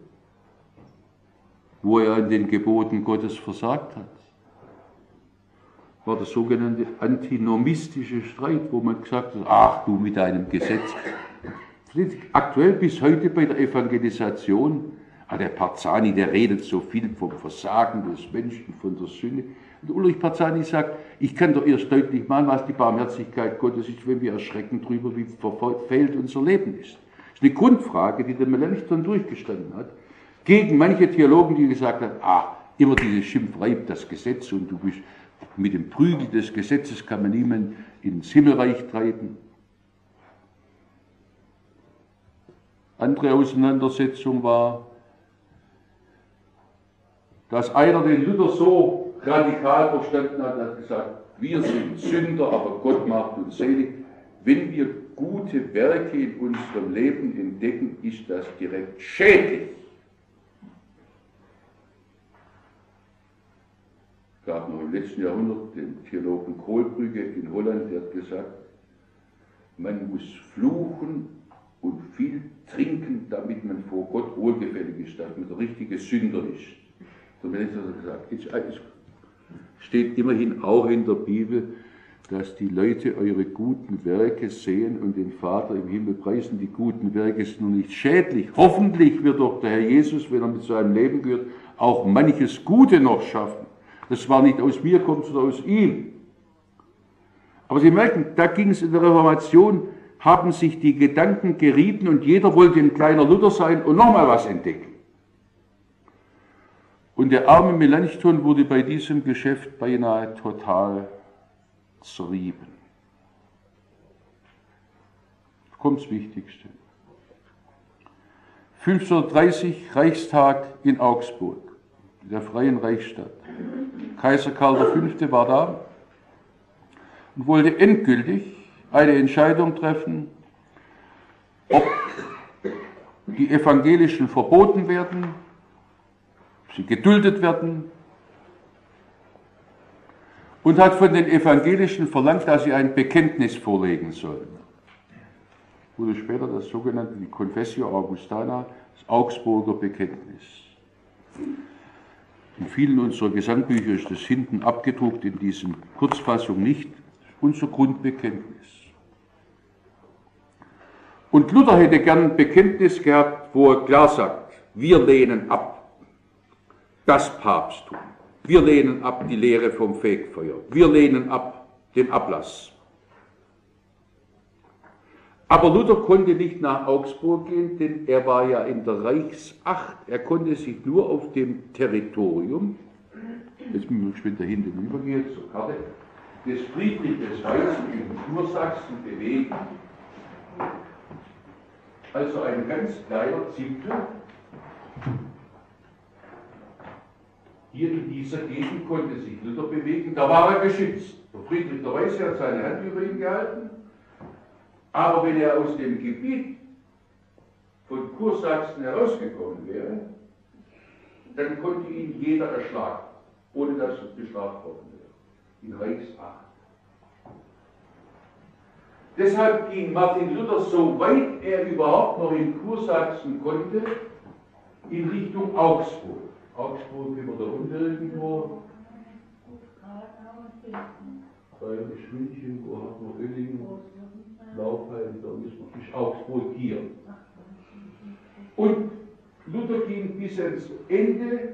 wo er an den Geboten Gottes versagt hat. War der sogenannte antinomistische Streit, wo man gesagt hat, ach du mit deinem Gesetz. Aktuell bis heute bei der Evangelisation, der Parzani, der redet so viel vom Versagen des Menschen, von der Sünde. Und Ulrich Parzani sagt, ich kann doch erst deutlich machen, was die Barmherzigkeit Gottes ist, wenn wir erschrecken darüber, wie verfehlt unser Leben ist. Das ist eine Grundfrage, die der Melanchthon durchgestanden hat, gegen manche Theologen, die gesagt haben, immer diese Schimpferei, das Gesetz, und du bist mit dem Prügel des Gesetzes kann man niemanden ins Himmelreich treiben. Andere Auseinandersetzung war, dass einer den Luther so radikal verstanden hat, hat gesagt, wir sind Sünder, aber Gott macht uns selig. Wenn wir gute Werke in unserem Leben entdecken, ist das direkt schädlich. Es gab noch im letzten Jahrhundert den Theologen Kohlbrügge in Holland, der hat gesagt, man muss fluchen und viel trinken, damit man vor Gott wohlgefällig ist, dass man der richtige Sünder ist. So hat er gesagt, es steht immerhin auch in der Bibel, dass die Leute eure guten Werke sehen und den Vater im Himmel preisen. Die guten Werke sind nur nicht schädlich. Hoffentlich wird doch der Herr Jesus, wenn er mit seinem Leben gehört, auch manches Gute noch schaffen. Das zwar nicht aus mir kommt, sondern aus ihm. Aber Sie merken, da ging es in der Reformation, haben sich die Gedanken gerieben und jeder wollte ein kleiner Luther sein und nochmal was entdecken. Und der arme Melanchthon wurde bei diesem Geschäft beinahe total zerrieben. Jetzt kommt das Wichtigste. 1530 Reichstag in Augsburg, der Freien Reichsstadt. Kaiser Karl V. war da und wollte endgültig eine Entscheidung treffen, ob die Evangelischen verboten werden, sie geduldet werden, und hat von den Evangelischen verlangt, dass sie ein Bekenntnis vorlegen sollen. Wurde später das sogenannte die Confessio Augustana, das Augsburger Bekenntnis. In vielen unserer Gesangbücher ist das hinten abgedruckt, in diesen Kurzfassung nicht, unser Grundbekenntnis. Und Luther hätte gern ein Bekenntnis gehabt, wo er klar sagt, wir lehnen ab das Papsttum. Wir lehnen ab die Lehre vom Fegfeuer. Wir lehnen ab den Ablass. Aber Luther konnte nicht nach Augsburg gehen, denn er war ja in der Reichsacht. Er konnte sich nur auf dem Territorium, jetzt müssen wir geschwind da hinten übergehen, zur Karte, des Friedrich des Weißen in Kursachsen bewegen. Also ein ganz kleiner Zipfel. Hier in dieser Gegend konnte sich Luther bewegen, da war er geschützt. Der Friedrich der Weiße hat seine Hand über ihn gehalten, aber wenn er aus dem Gebiet von Kursachsen herausgekommen wäre, dann konnte ihn jeder erschlagen, ohne dass er bestraft worden wäre. In Reichsacht. Deshalb ging Martin Luther, so weit er überhaupt noch in Kursachsen konnte, in Richtung Augsburg. Augsburg über der unten irgendwo. Bayerisch München, wo hat man Oellingen, Laufheim, da ist Augsburg hier. Und Luther ging bis ans Ende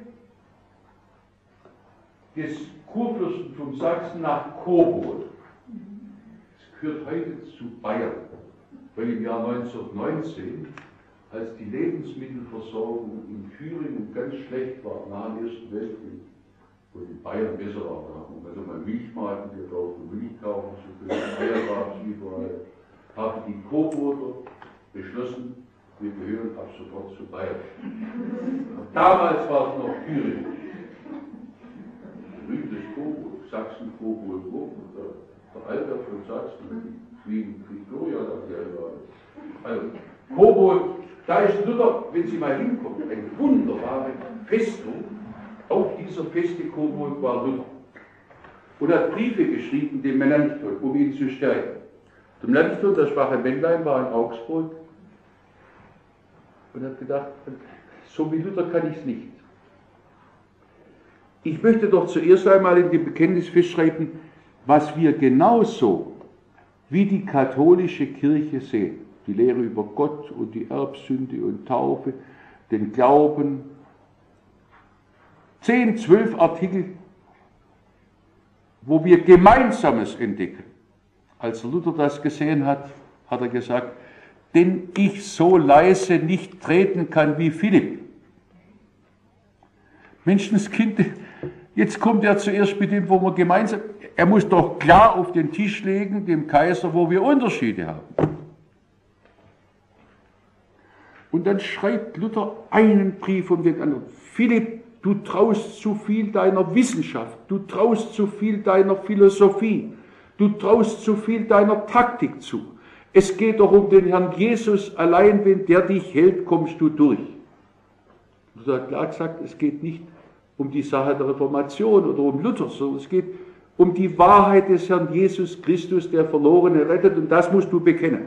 des Kurfürstentums Sachsen nach Coburg. Es gehört heute zu Bayern, weil im Jahr 1919, als die Lebensmittelversorgung in Thüringen ganz schlecht war, nach dem Ersten Weltkrieg, wo die Bayern besser waren, haben also mal Milchmarken gekauft, um Milch kaufen zu können, Eier gab es überall, haben die Coburger beschlossen, wir gehören ab sofort zu Bayern. Damals war es noch Thüringen. Berühmtes Coburg, Sachsen-Coburg, der Albert von Sachsen, wie Victoria da war. Also, Coburg, da ist Luther, wenn Sie mal hinkommen, eine wunderbare Festung. Auf dieser Feste Coburg war Luther. Und hat Briefe geschrieben dem Melanchthon, um ihn zu stärken. Dem Melanchthon, das schwache Männlein, war in Augsburg und hat gedacht, so wie Luther kann ich es nicht. Ich möchte doch zuerst einmal in dem Bekenntnis festschreiben, was wir genauso wie die katholische Kirche sehen. Die Lehre über Gott und die Erbsünde und Taufe, den Glauben. 10, 12 Artikel, wo wir Gemeinsames entdecken. Als Luther das gesehen hat, hat er gesagt, denn ich so leise nicht treten kann wie Philipp. Menschenskind, jetzt kommt er zuerst mit dem, wo wir gemeinsam, er muss doch klar auf den Tisch legen, dem Kaiser, wo wir Unterschiede haben. Und dann schreibt Luther einen Brief um den anderen. Philipp, du traust zu viel deiner Wissenschaft, du traust zu viel deiner Philosophie, du traust zu viel deiner Taktik zu. Es geht doch um den Herrn Jesus, allein wenn der dich hält, kommst du durch. Luther hat klar gesagt, es geht nicht um die Sache der Reformation oder um Luther, sondern es geht um die Wahrheit des Herrn Jesus Christus, der Verlorene rettet, und das musst du bekennen.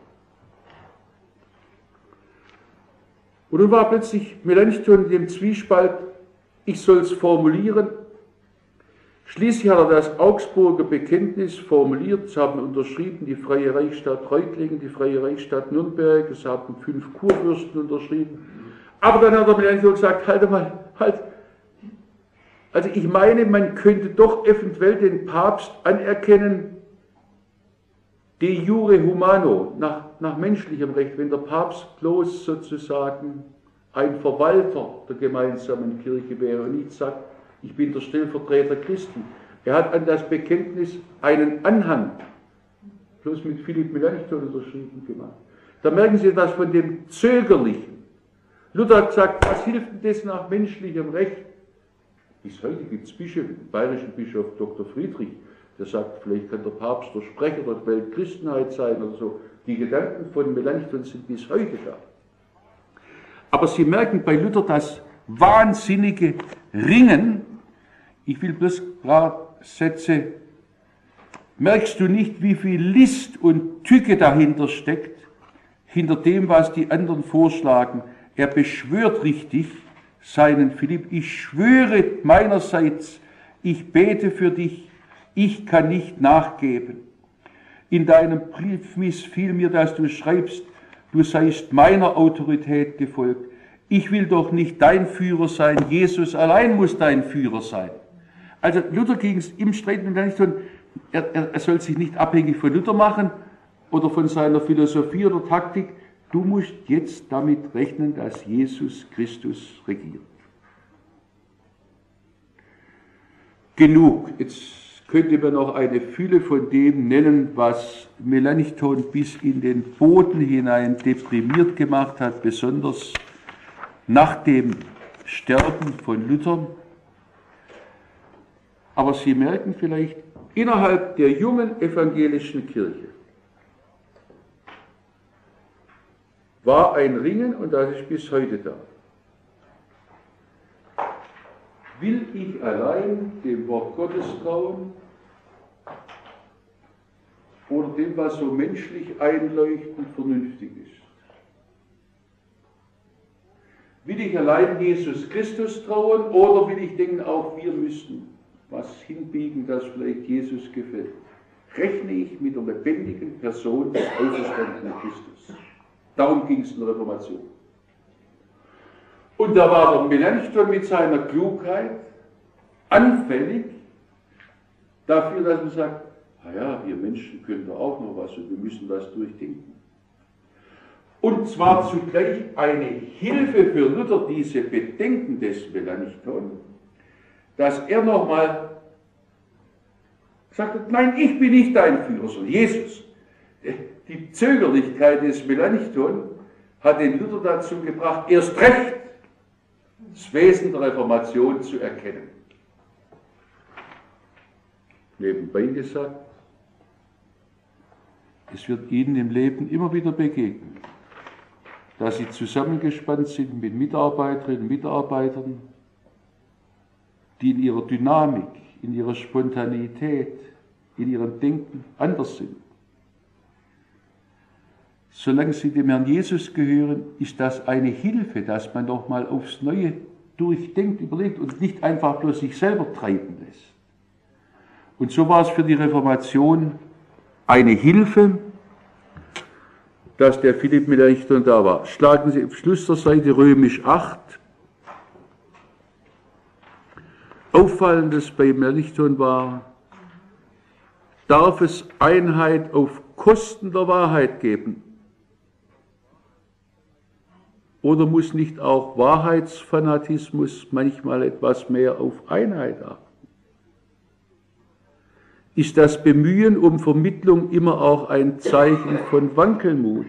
Und nun war plötzlich Melanchthon in dem Zwiespalt, ich soll es formulieren. Schließlich hat er das Augsburger Bekenntnis formuliert, es haben unterschrieben die Freie Reichsstadt Reutlingen, die Freie Reichsstadt Nürnberg, es haben 5 Kurfürsten unterschrieben. Aber dann hat er Melanchthon gesagt, halt mal, halt. Also ich meine, man könnte doch eventuell den Papst anerkennen, de jure humano, nach menschlichem Recht, wenn der Papst bloß sozusagen ein Verwalter der gemeinsamen Kirche wäre und nicht sagt, ich bin der Stellvertreter Christi. Er hat an das Bekenntnis einen Anhang, bloß mit Philipp Melanchthon unterschrieben gemacht. Da merken Sie etwas von dem Zögerlichen. Luther hat gesagt, was hilft denn das nach menschlichem Recht? Bis heute gibt es Bischöfe, den bayerischen Bischof Dr. Friedrich, der sagt, vielleicht kann der Papst der Sprecher der Weltchristenheit sein oder so. Die Gedanken von Melanchthon sind bis heute da. Aber Sie merken bei Luther das wahnsinnige Ringen. Ich will bloß gerade Sätze. Merkst du nicht, wie viel List und Tücke dahinter steckt, hinter dem, was die anderen vorschlagen? Er beschwört richtig seinen Philipp, ich schwöre meinerseits, ich bete für dich, ich kann nicht nachgeben. In deinem Brief missfiel mir, dass du schreibst, du seist meiner Autorität gefolgt. Ich will doch nicht dein Führer sein, Jesus allein muss dein Führer sein. Also Luther ging es im Streit mit Melanchthon, er soll sich nicht abhängig von Luther machen oder von seiner Philosophie oder Taktik. Du musst jetzt damit rechnen, dass Jesus Christus regiert. Genug. Jetzt könnte man noch eine Fülle von dem nennen, was Melanchthon bis in den Boden hinein deprimiert gemacht hat, besonders nach dem Sterben von Luther. Aber Sie merken vielleicht, innerhalb der jungen evangelischen Kirche war ein Ringen, und das ist bis heute da. Will ich allein dem Wort Gottes trauen oder dem, was so menschlich einleuchtend vernünftig ist? Will ich allein Jesus Christus trauen oder will ich denken, auch wir müssten was hinbiegen, das vielleicht Jesus gefällt? Rechne ich mit der lebendigen Person des auferstandenen Christus? Darum ging es in der Reformation. Und da war der Melanchthon mit seiner Klugheit anfällig dafür, dass man sagt, naja, wir Menschen können da auch noch was und wir müssen was durchdenken. Und zwar zugleich eine Hilfe für Luther, diese Bedenken des Melanchthon, dass er nochmal gesagt hat, nein, ich bin nicht dein Führer, sondern Jesus. Die Zögerlichkeit des Melanchthon hat den Luther dazu gebracht, erst recht das Wesen der Reformation zu erkennen. Nebenbei gesagt, es wird Ihnen im Leben immer wieder begegnen, dass Sie zusammengespannt sind mit Mitarbeiterinnen und Mitarbeitern, die in ihrer Dynamik, in ihrer Spontanität, in ihrem Denken anders sind. Solange Sie dem Herrn Jesus gehören, ist das eine Hilfe, dass man doch mal aufs Neue durchdenkt, überlegt und nicht einfach bloß sich selber treiben lässt. Und so war es für die Reformation eine Hilfe, dass der Philipp Melanchthon da war. Schlagen Sie am Schluss der Seite römisch 8. Auffallendes bei Melanchthon war, darf es Einheit auf Kosten der Wahrheit geben? Oder muss nicht auch Wahrheitsfanatismus manchmal etwas mehr auf Einheit achten? Ist das Bemühen um Vermittlung immer auch ein Zeichen von Wankelmut?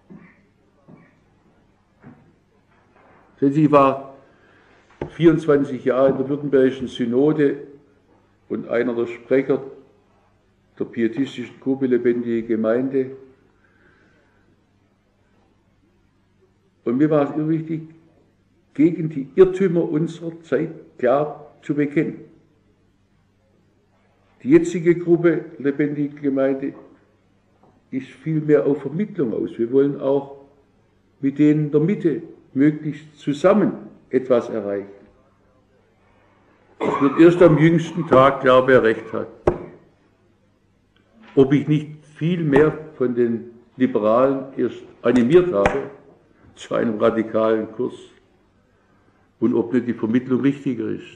Sie war 24 Jahre in der Württembergischen Synode und einer der Sprecher der pietistischen Gruppe Lebendige Gemeinde. Und mir war es immer wichtig, gegen die Irrtümer unserer Zeit klar zu bekennen. Die jetzige Gruppe Lebendige Gemeinde ist viel mehr auf Vermittlung aus. Wir wollen auch mit denen der Mitte möglichst zusammen etwas erreichen. Es wird erst am jüngsten Tag klar, wer recht hat. Ob ich nicht viel mehr von den Liberalen erst animiert habe zu einem radikalen Kurs und ob nicht die Vermittlung richtiger ist.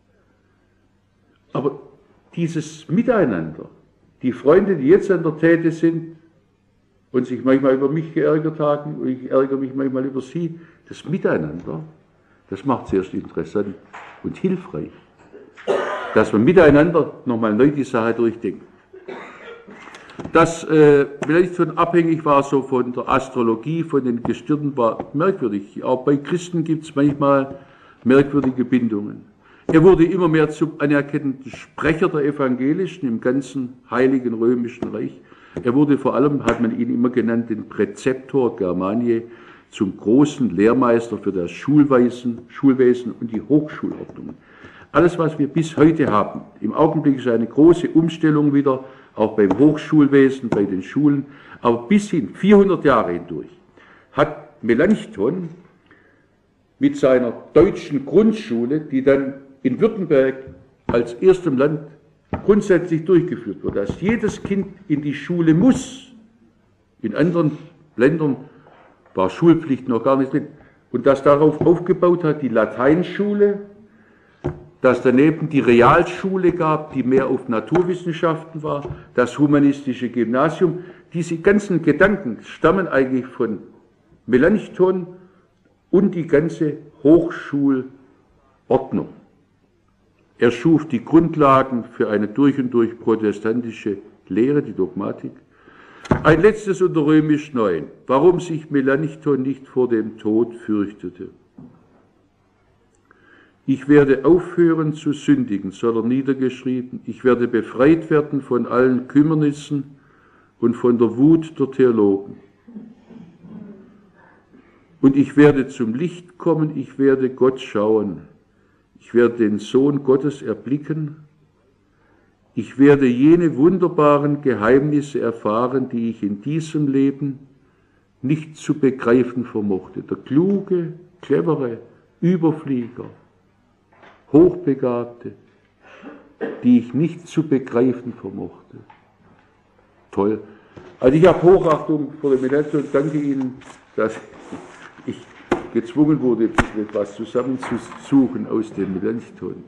Aber dieses Miteinander, die Freunde, die jetzt an der Täte sind und sich manchmal über mich geärgert haben, und ich ärgere mich manchmal über sie, das Miteinander, das macht es erst interessant und hilfreich, dass man miteinander nochmal neu die Sache durchdenkt. Das vielleicht schon abhängig war so von der Astrologie, von den Gestirnen, war merkwürdig. Auch bei Christen gibt es manchmal merkwürdige Bindungen. Er wurde immer mehr zum anerkannten Sprecher der Evangelischen im ganzen Heiligen Römischen Reich. Er wurde vor allem, hat man ihn immer genannt, den Präzeptor Germaniae, zum großen Lehrmeister für das Schulwesen und die Hochschulordnungen. Alles, was wir bis heute haben, im Augenblick ist eine große Umstellung wieder, auch beim Hochschulwesen, bei den Schulen, aber bis hin 400 Jahre hindurch hat Melanchthon mit seiner deutschen Grundschule, die dann in Württemberg als erstem Land grundsätzlich durchgeführt wird, dass jedes Kind in die Schule muss. In anderen Ländern war Schulpflicht noch gar nicht drin. Und das darauf aufgebaut hat, die Lateinschule, dass daneben die Realschule gab, die mehr auf Naturwissenschaften war, das humanistische Gymnasium. Diese ganzen Gedanken stammen eigentlich von Melanchthon und die ganze Hochschulordnung. Er schuf die Grundlagen für eine durch und durch protestantische Lehre, die Dogmatik. Ein letztes unter Römisch 9. Warum sich Melanchthon nicht vor dem Tod fürchtete. Ich werde aufhören zu sündigen, soll er niedergeschrieben. Ich werde befreit werden von allen Kümmernissen und von der Wut der Theologen. Und ich werde zum Licht kommen, ich werde Gott schauen. Ich werde den Sohn Gottes erblicken. Ich werde jene wunderbaren Geheimnisse erfahren, die ich in diesem Leben nicht zu begreifen vermochte. Der kluge, clevere Überflieger, Hochbegabte, die ich nicht zu begreifen vermochte. Toll. Also ich habe Hochachtung vor dem Melanchthon und danke Ihnen, dass ich gezwungen wurde, etwas zusammenzusuchen aus dem Melanchthon.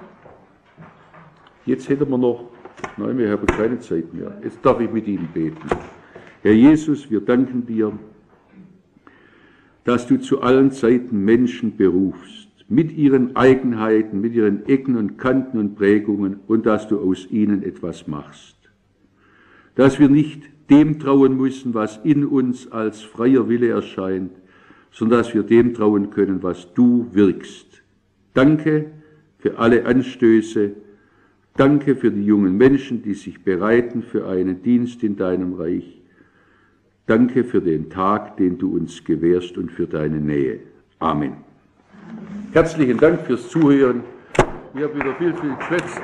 Jetzt hätten wir noch, nein, wir haben keine Zeit mehr. Jetzt darf ich mit Ihnen beten. Herr Jesus, wir danken dir, dass du zu allen Zeiten Menschen berufst, mit ihren Eigenheiten, mit ihren Ecken und Kanten und Prägungen, und dass du aus ihnen etwas machst. Dass wir nicht dem trauen müssen, was in uns als freier Wille erscheint, sondern dass wir dem trauen können, was du wirkst. Danke für alle Anstöße. Danke für die jungen Menschen, die sich bereiten für einen Dienst in deinem Reich. Danke für den Tag, den du uns gewährst und für deine Nähe. Amen. Herzlichen Dank fürs Zuhören. Ich habe wieder viel geschwätzt.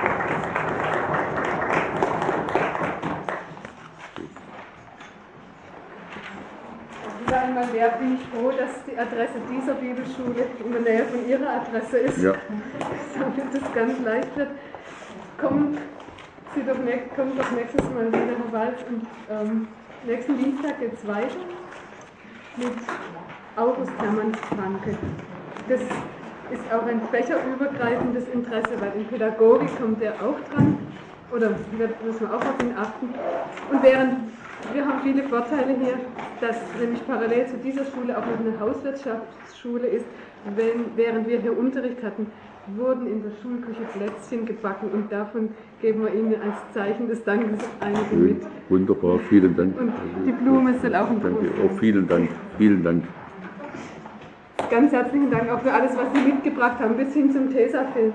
Wieder einmal mehr bin ich froh, dass die Adresse dieser Bibelschule in der Nähe von Ihrer Adresse ist, ja. Damit es ganz leicht wird. Kommt doch nächstes Mal wieder, Herr Walz, und nächsten Dienstag geht es weiter mit August Hermann Franke. Das ist auch ein fächerübergreifendes Interesse, weil in Pädagogik kommt er auch dran, oder müssen wir auch auf ihn achten. Und während Wir haben viele Vorteile hier, dass nämlich parallel zu dieser Schule auch noch eine Hauswirtschaftsschule ist. Während wir hier Unterricht hatten, wurden in der Schulküche Plätzchen gebacken und davon geben wir Ihnen als Zeichen des Dankes einige mit. Wunderbar, vielen Dank. Und die Blume soll auch ein Gruß Danke, sein. oh, vielen Dank, vielen Dank. Ganz herzlichen Dank auch für alles, was Sie mitgebracht haben, bis hin zum Tesafilm.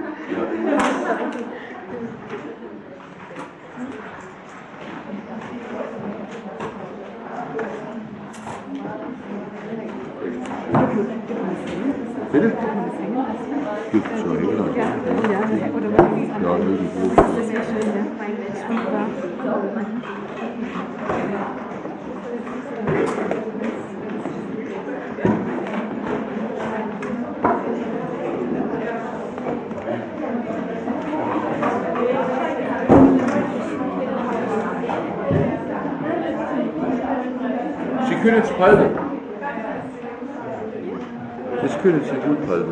Bitte? Gibt es ja, ja. Ja, irgendwo. Das ist ja schön, ja. Sie können jetzt halten. Das können Sie gut halten.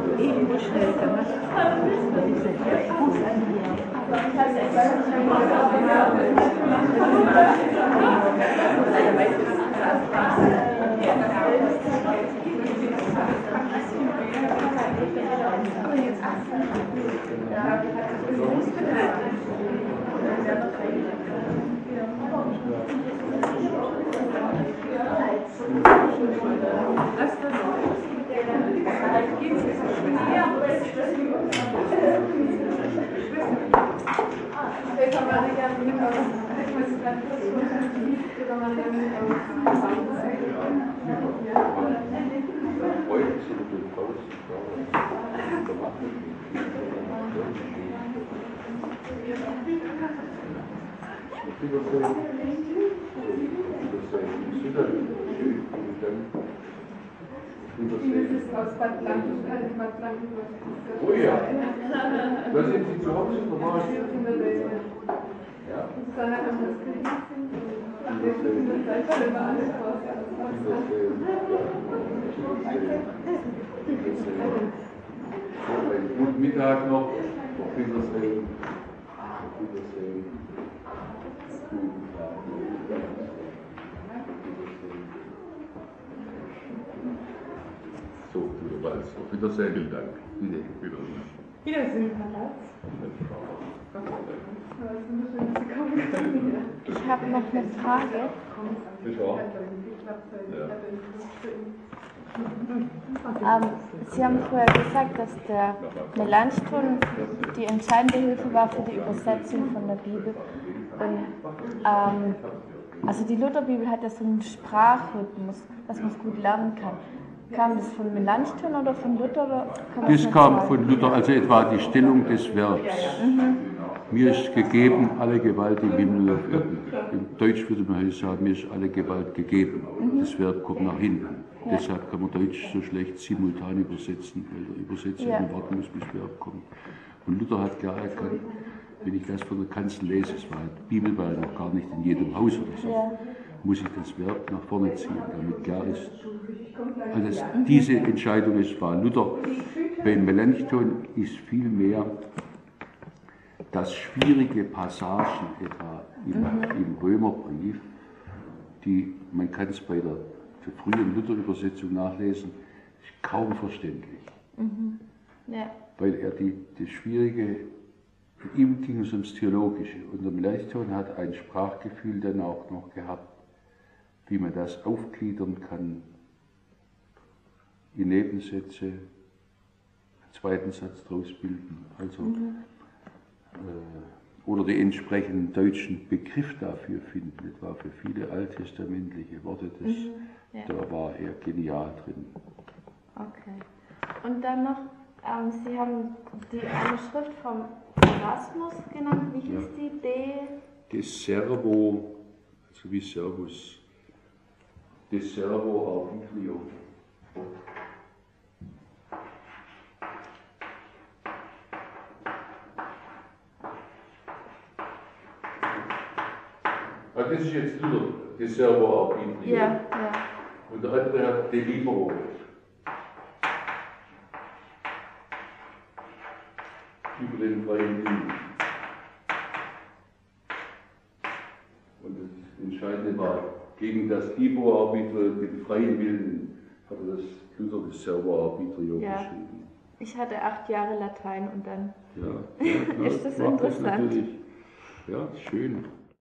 Aus Bad Blankenburg. Oh ja. Da sind Sie zu Hause normal. Ja. Guten Mittag noch. Auf Wiedersehen. Auf Wiedersehen. So, du weißt. Auf Wiedersehen. Vielen Dank. Wiedersehen. Ich habe noch eine Frage. Sie haben vorher gesagt, dass der Melanchthon die entscheidende Hilfe war für die Übersetzung von der Bibel. Und, also die Lutherbibel hat ja so einen Sprachrhythmus, dass man es gut lernen kann. Kam das von Melanchthon oder von Luther? Oder Das kam von Luther, also etwa die Stellung des Verbs. Mir ist gegeben alle Gewalt im Himmel und auf Erden. Im Deutsch würde man sagen, mir ist alle Gewalt gegeben. Das Verb kommt nach hinten. Ja. Deshalb kann man Deutsch so schlecht simultan übersetzen, weil der Übersetzer im Wort muss bis Verb kommen. Und Luther hat klar erkannt, wenn ich das von der Kanzel lese, die Bibel war ja noch gar nicht in jedem Haus oder so, muss ich das Verb nach vorne ziehen, damit klar ist. Also diese Entscheidung ist wahr. Luther beim Melanchthon ist vielmehr, dass schwierige Passagen etwa im Römerbrief, man kann es bei der frühen Luther-Übersetzung nachlesen, ist kaum verständlich. Ja. Weil er das Schwierige, ihm ging es ums Theologische. Und der Melanchthon hat ein Sprachgefühl dann auch noch gehabt, wie man das aufgliedern kann in Nebensätze, einen zweiten Satz draus bilden. Also, oder den entsprechenden deutschen Begriff dafür finden, etwa für viele alttestamentliche Worte. Da war er genial drin. Okay. Und dann noch, Sie haben eine Schrift vom Erasmus genannt. Wie hieß die? De Servo, also wie Servus. De Servo Arbitrio. Das ist jetzt Luther, De Servo Arbitrio. Ja. Und der andere hat De Libero. Über den freien Willen. Und das entscheidende Seite war gegen das Ibo-Arbiter, den freien Willen, hat er das Luther das Servo-Arbiter geschrieben. Ich hatte 8 Jahre Latein und dann ja, ist das macht interessant. natürlich, ja, schön.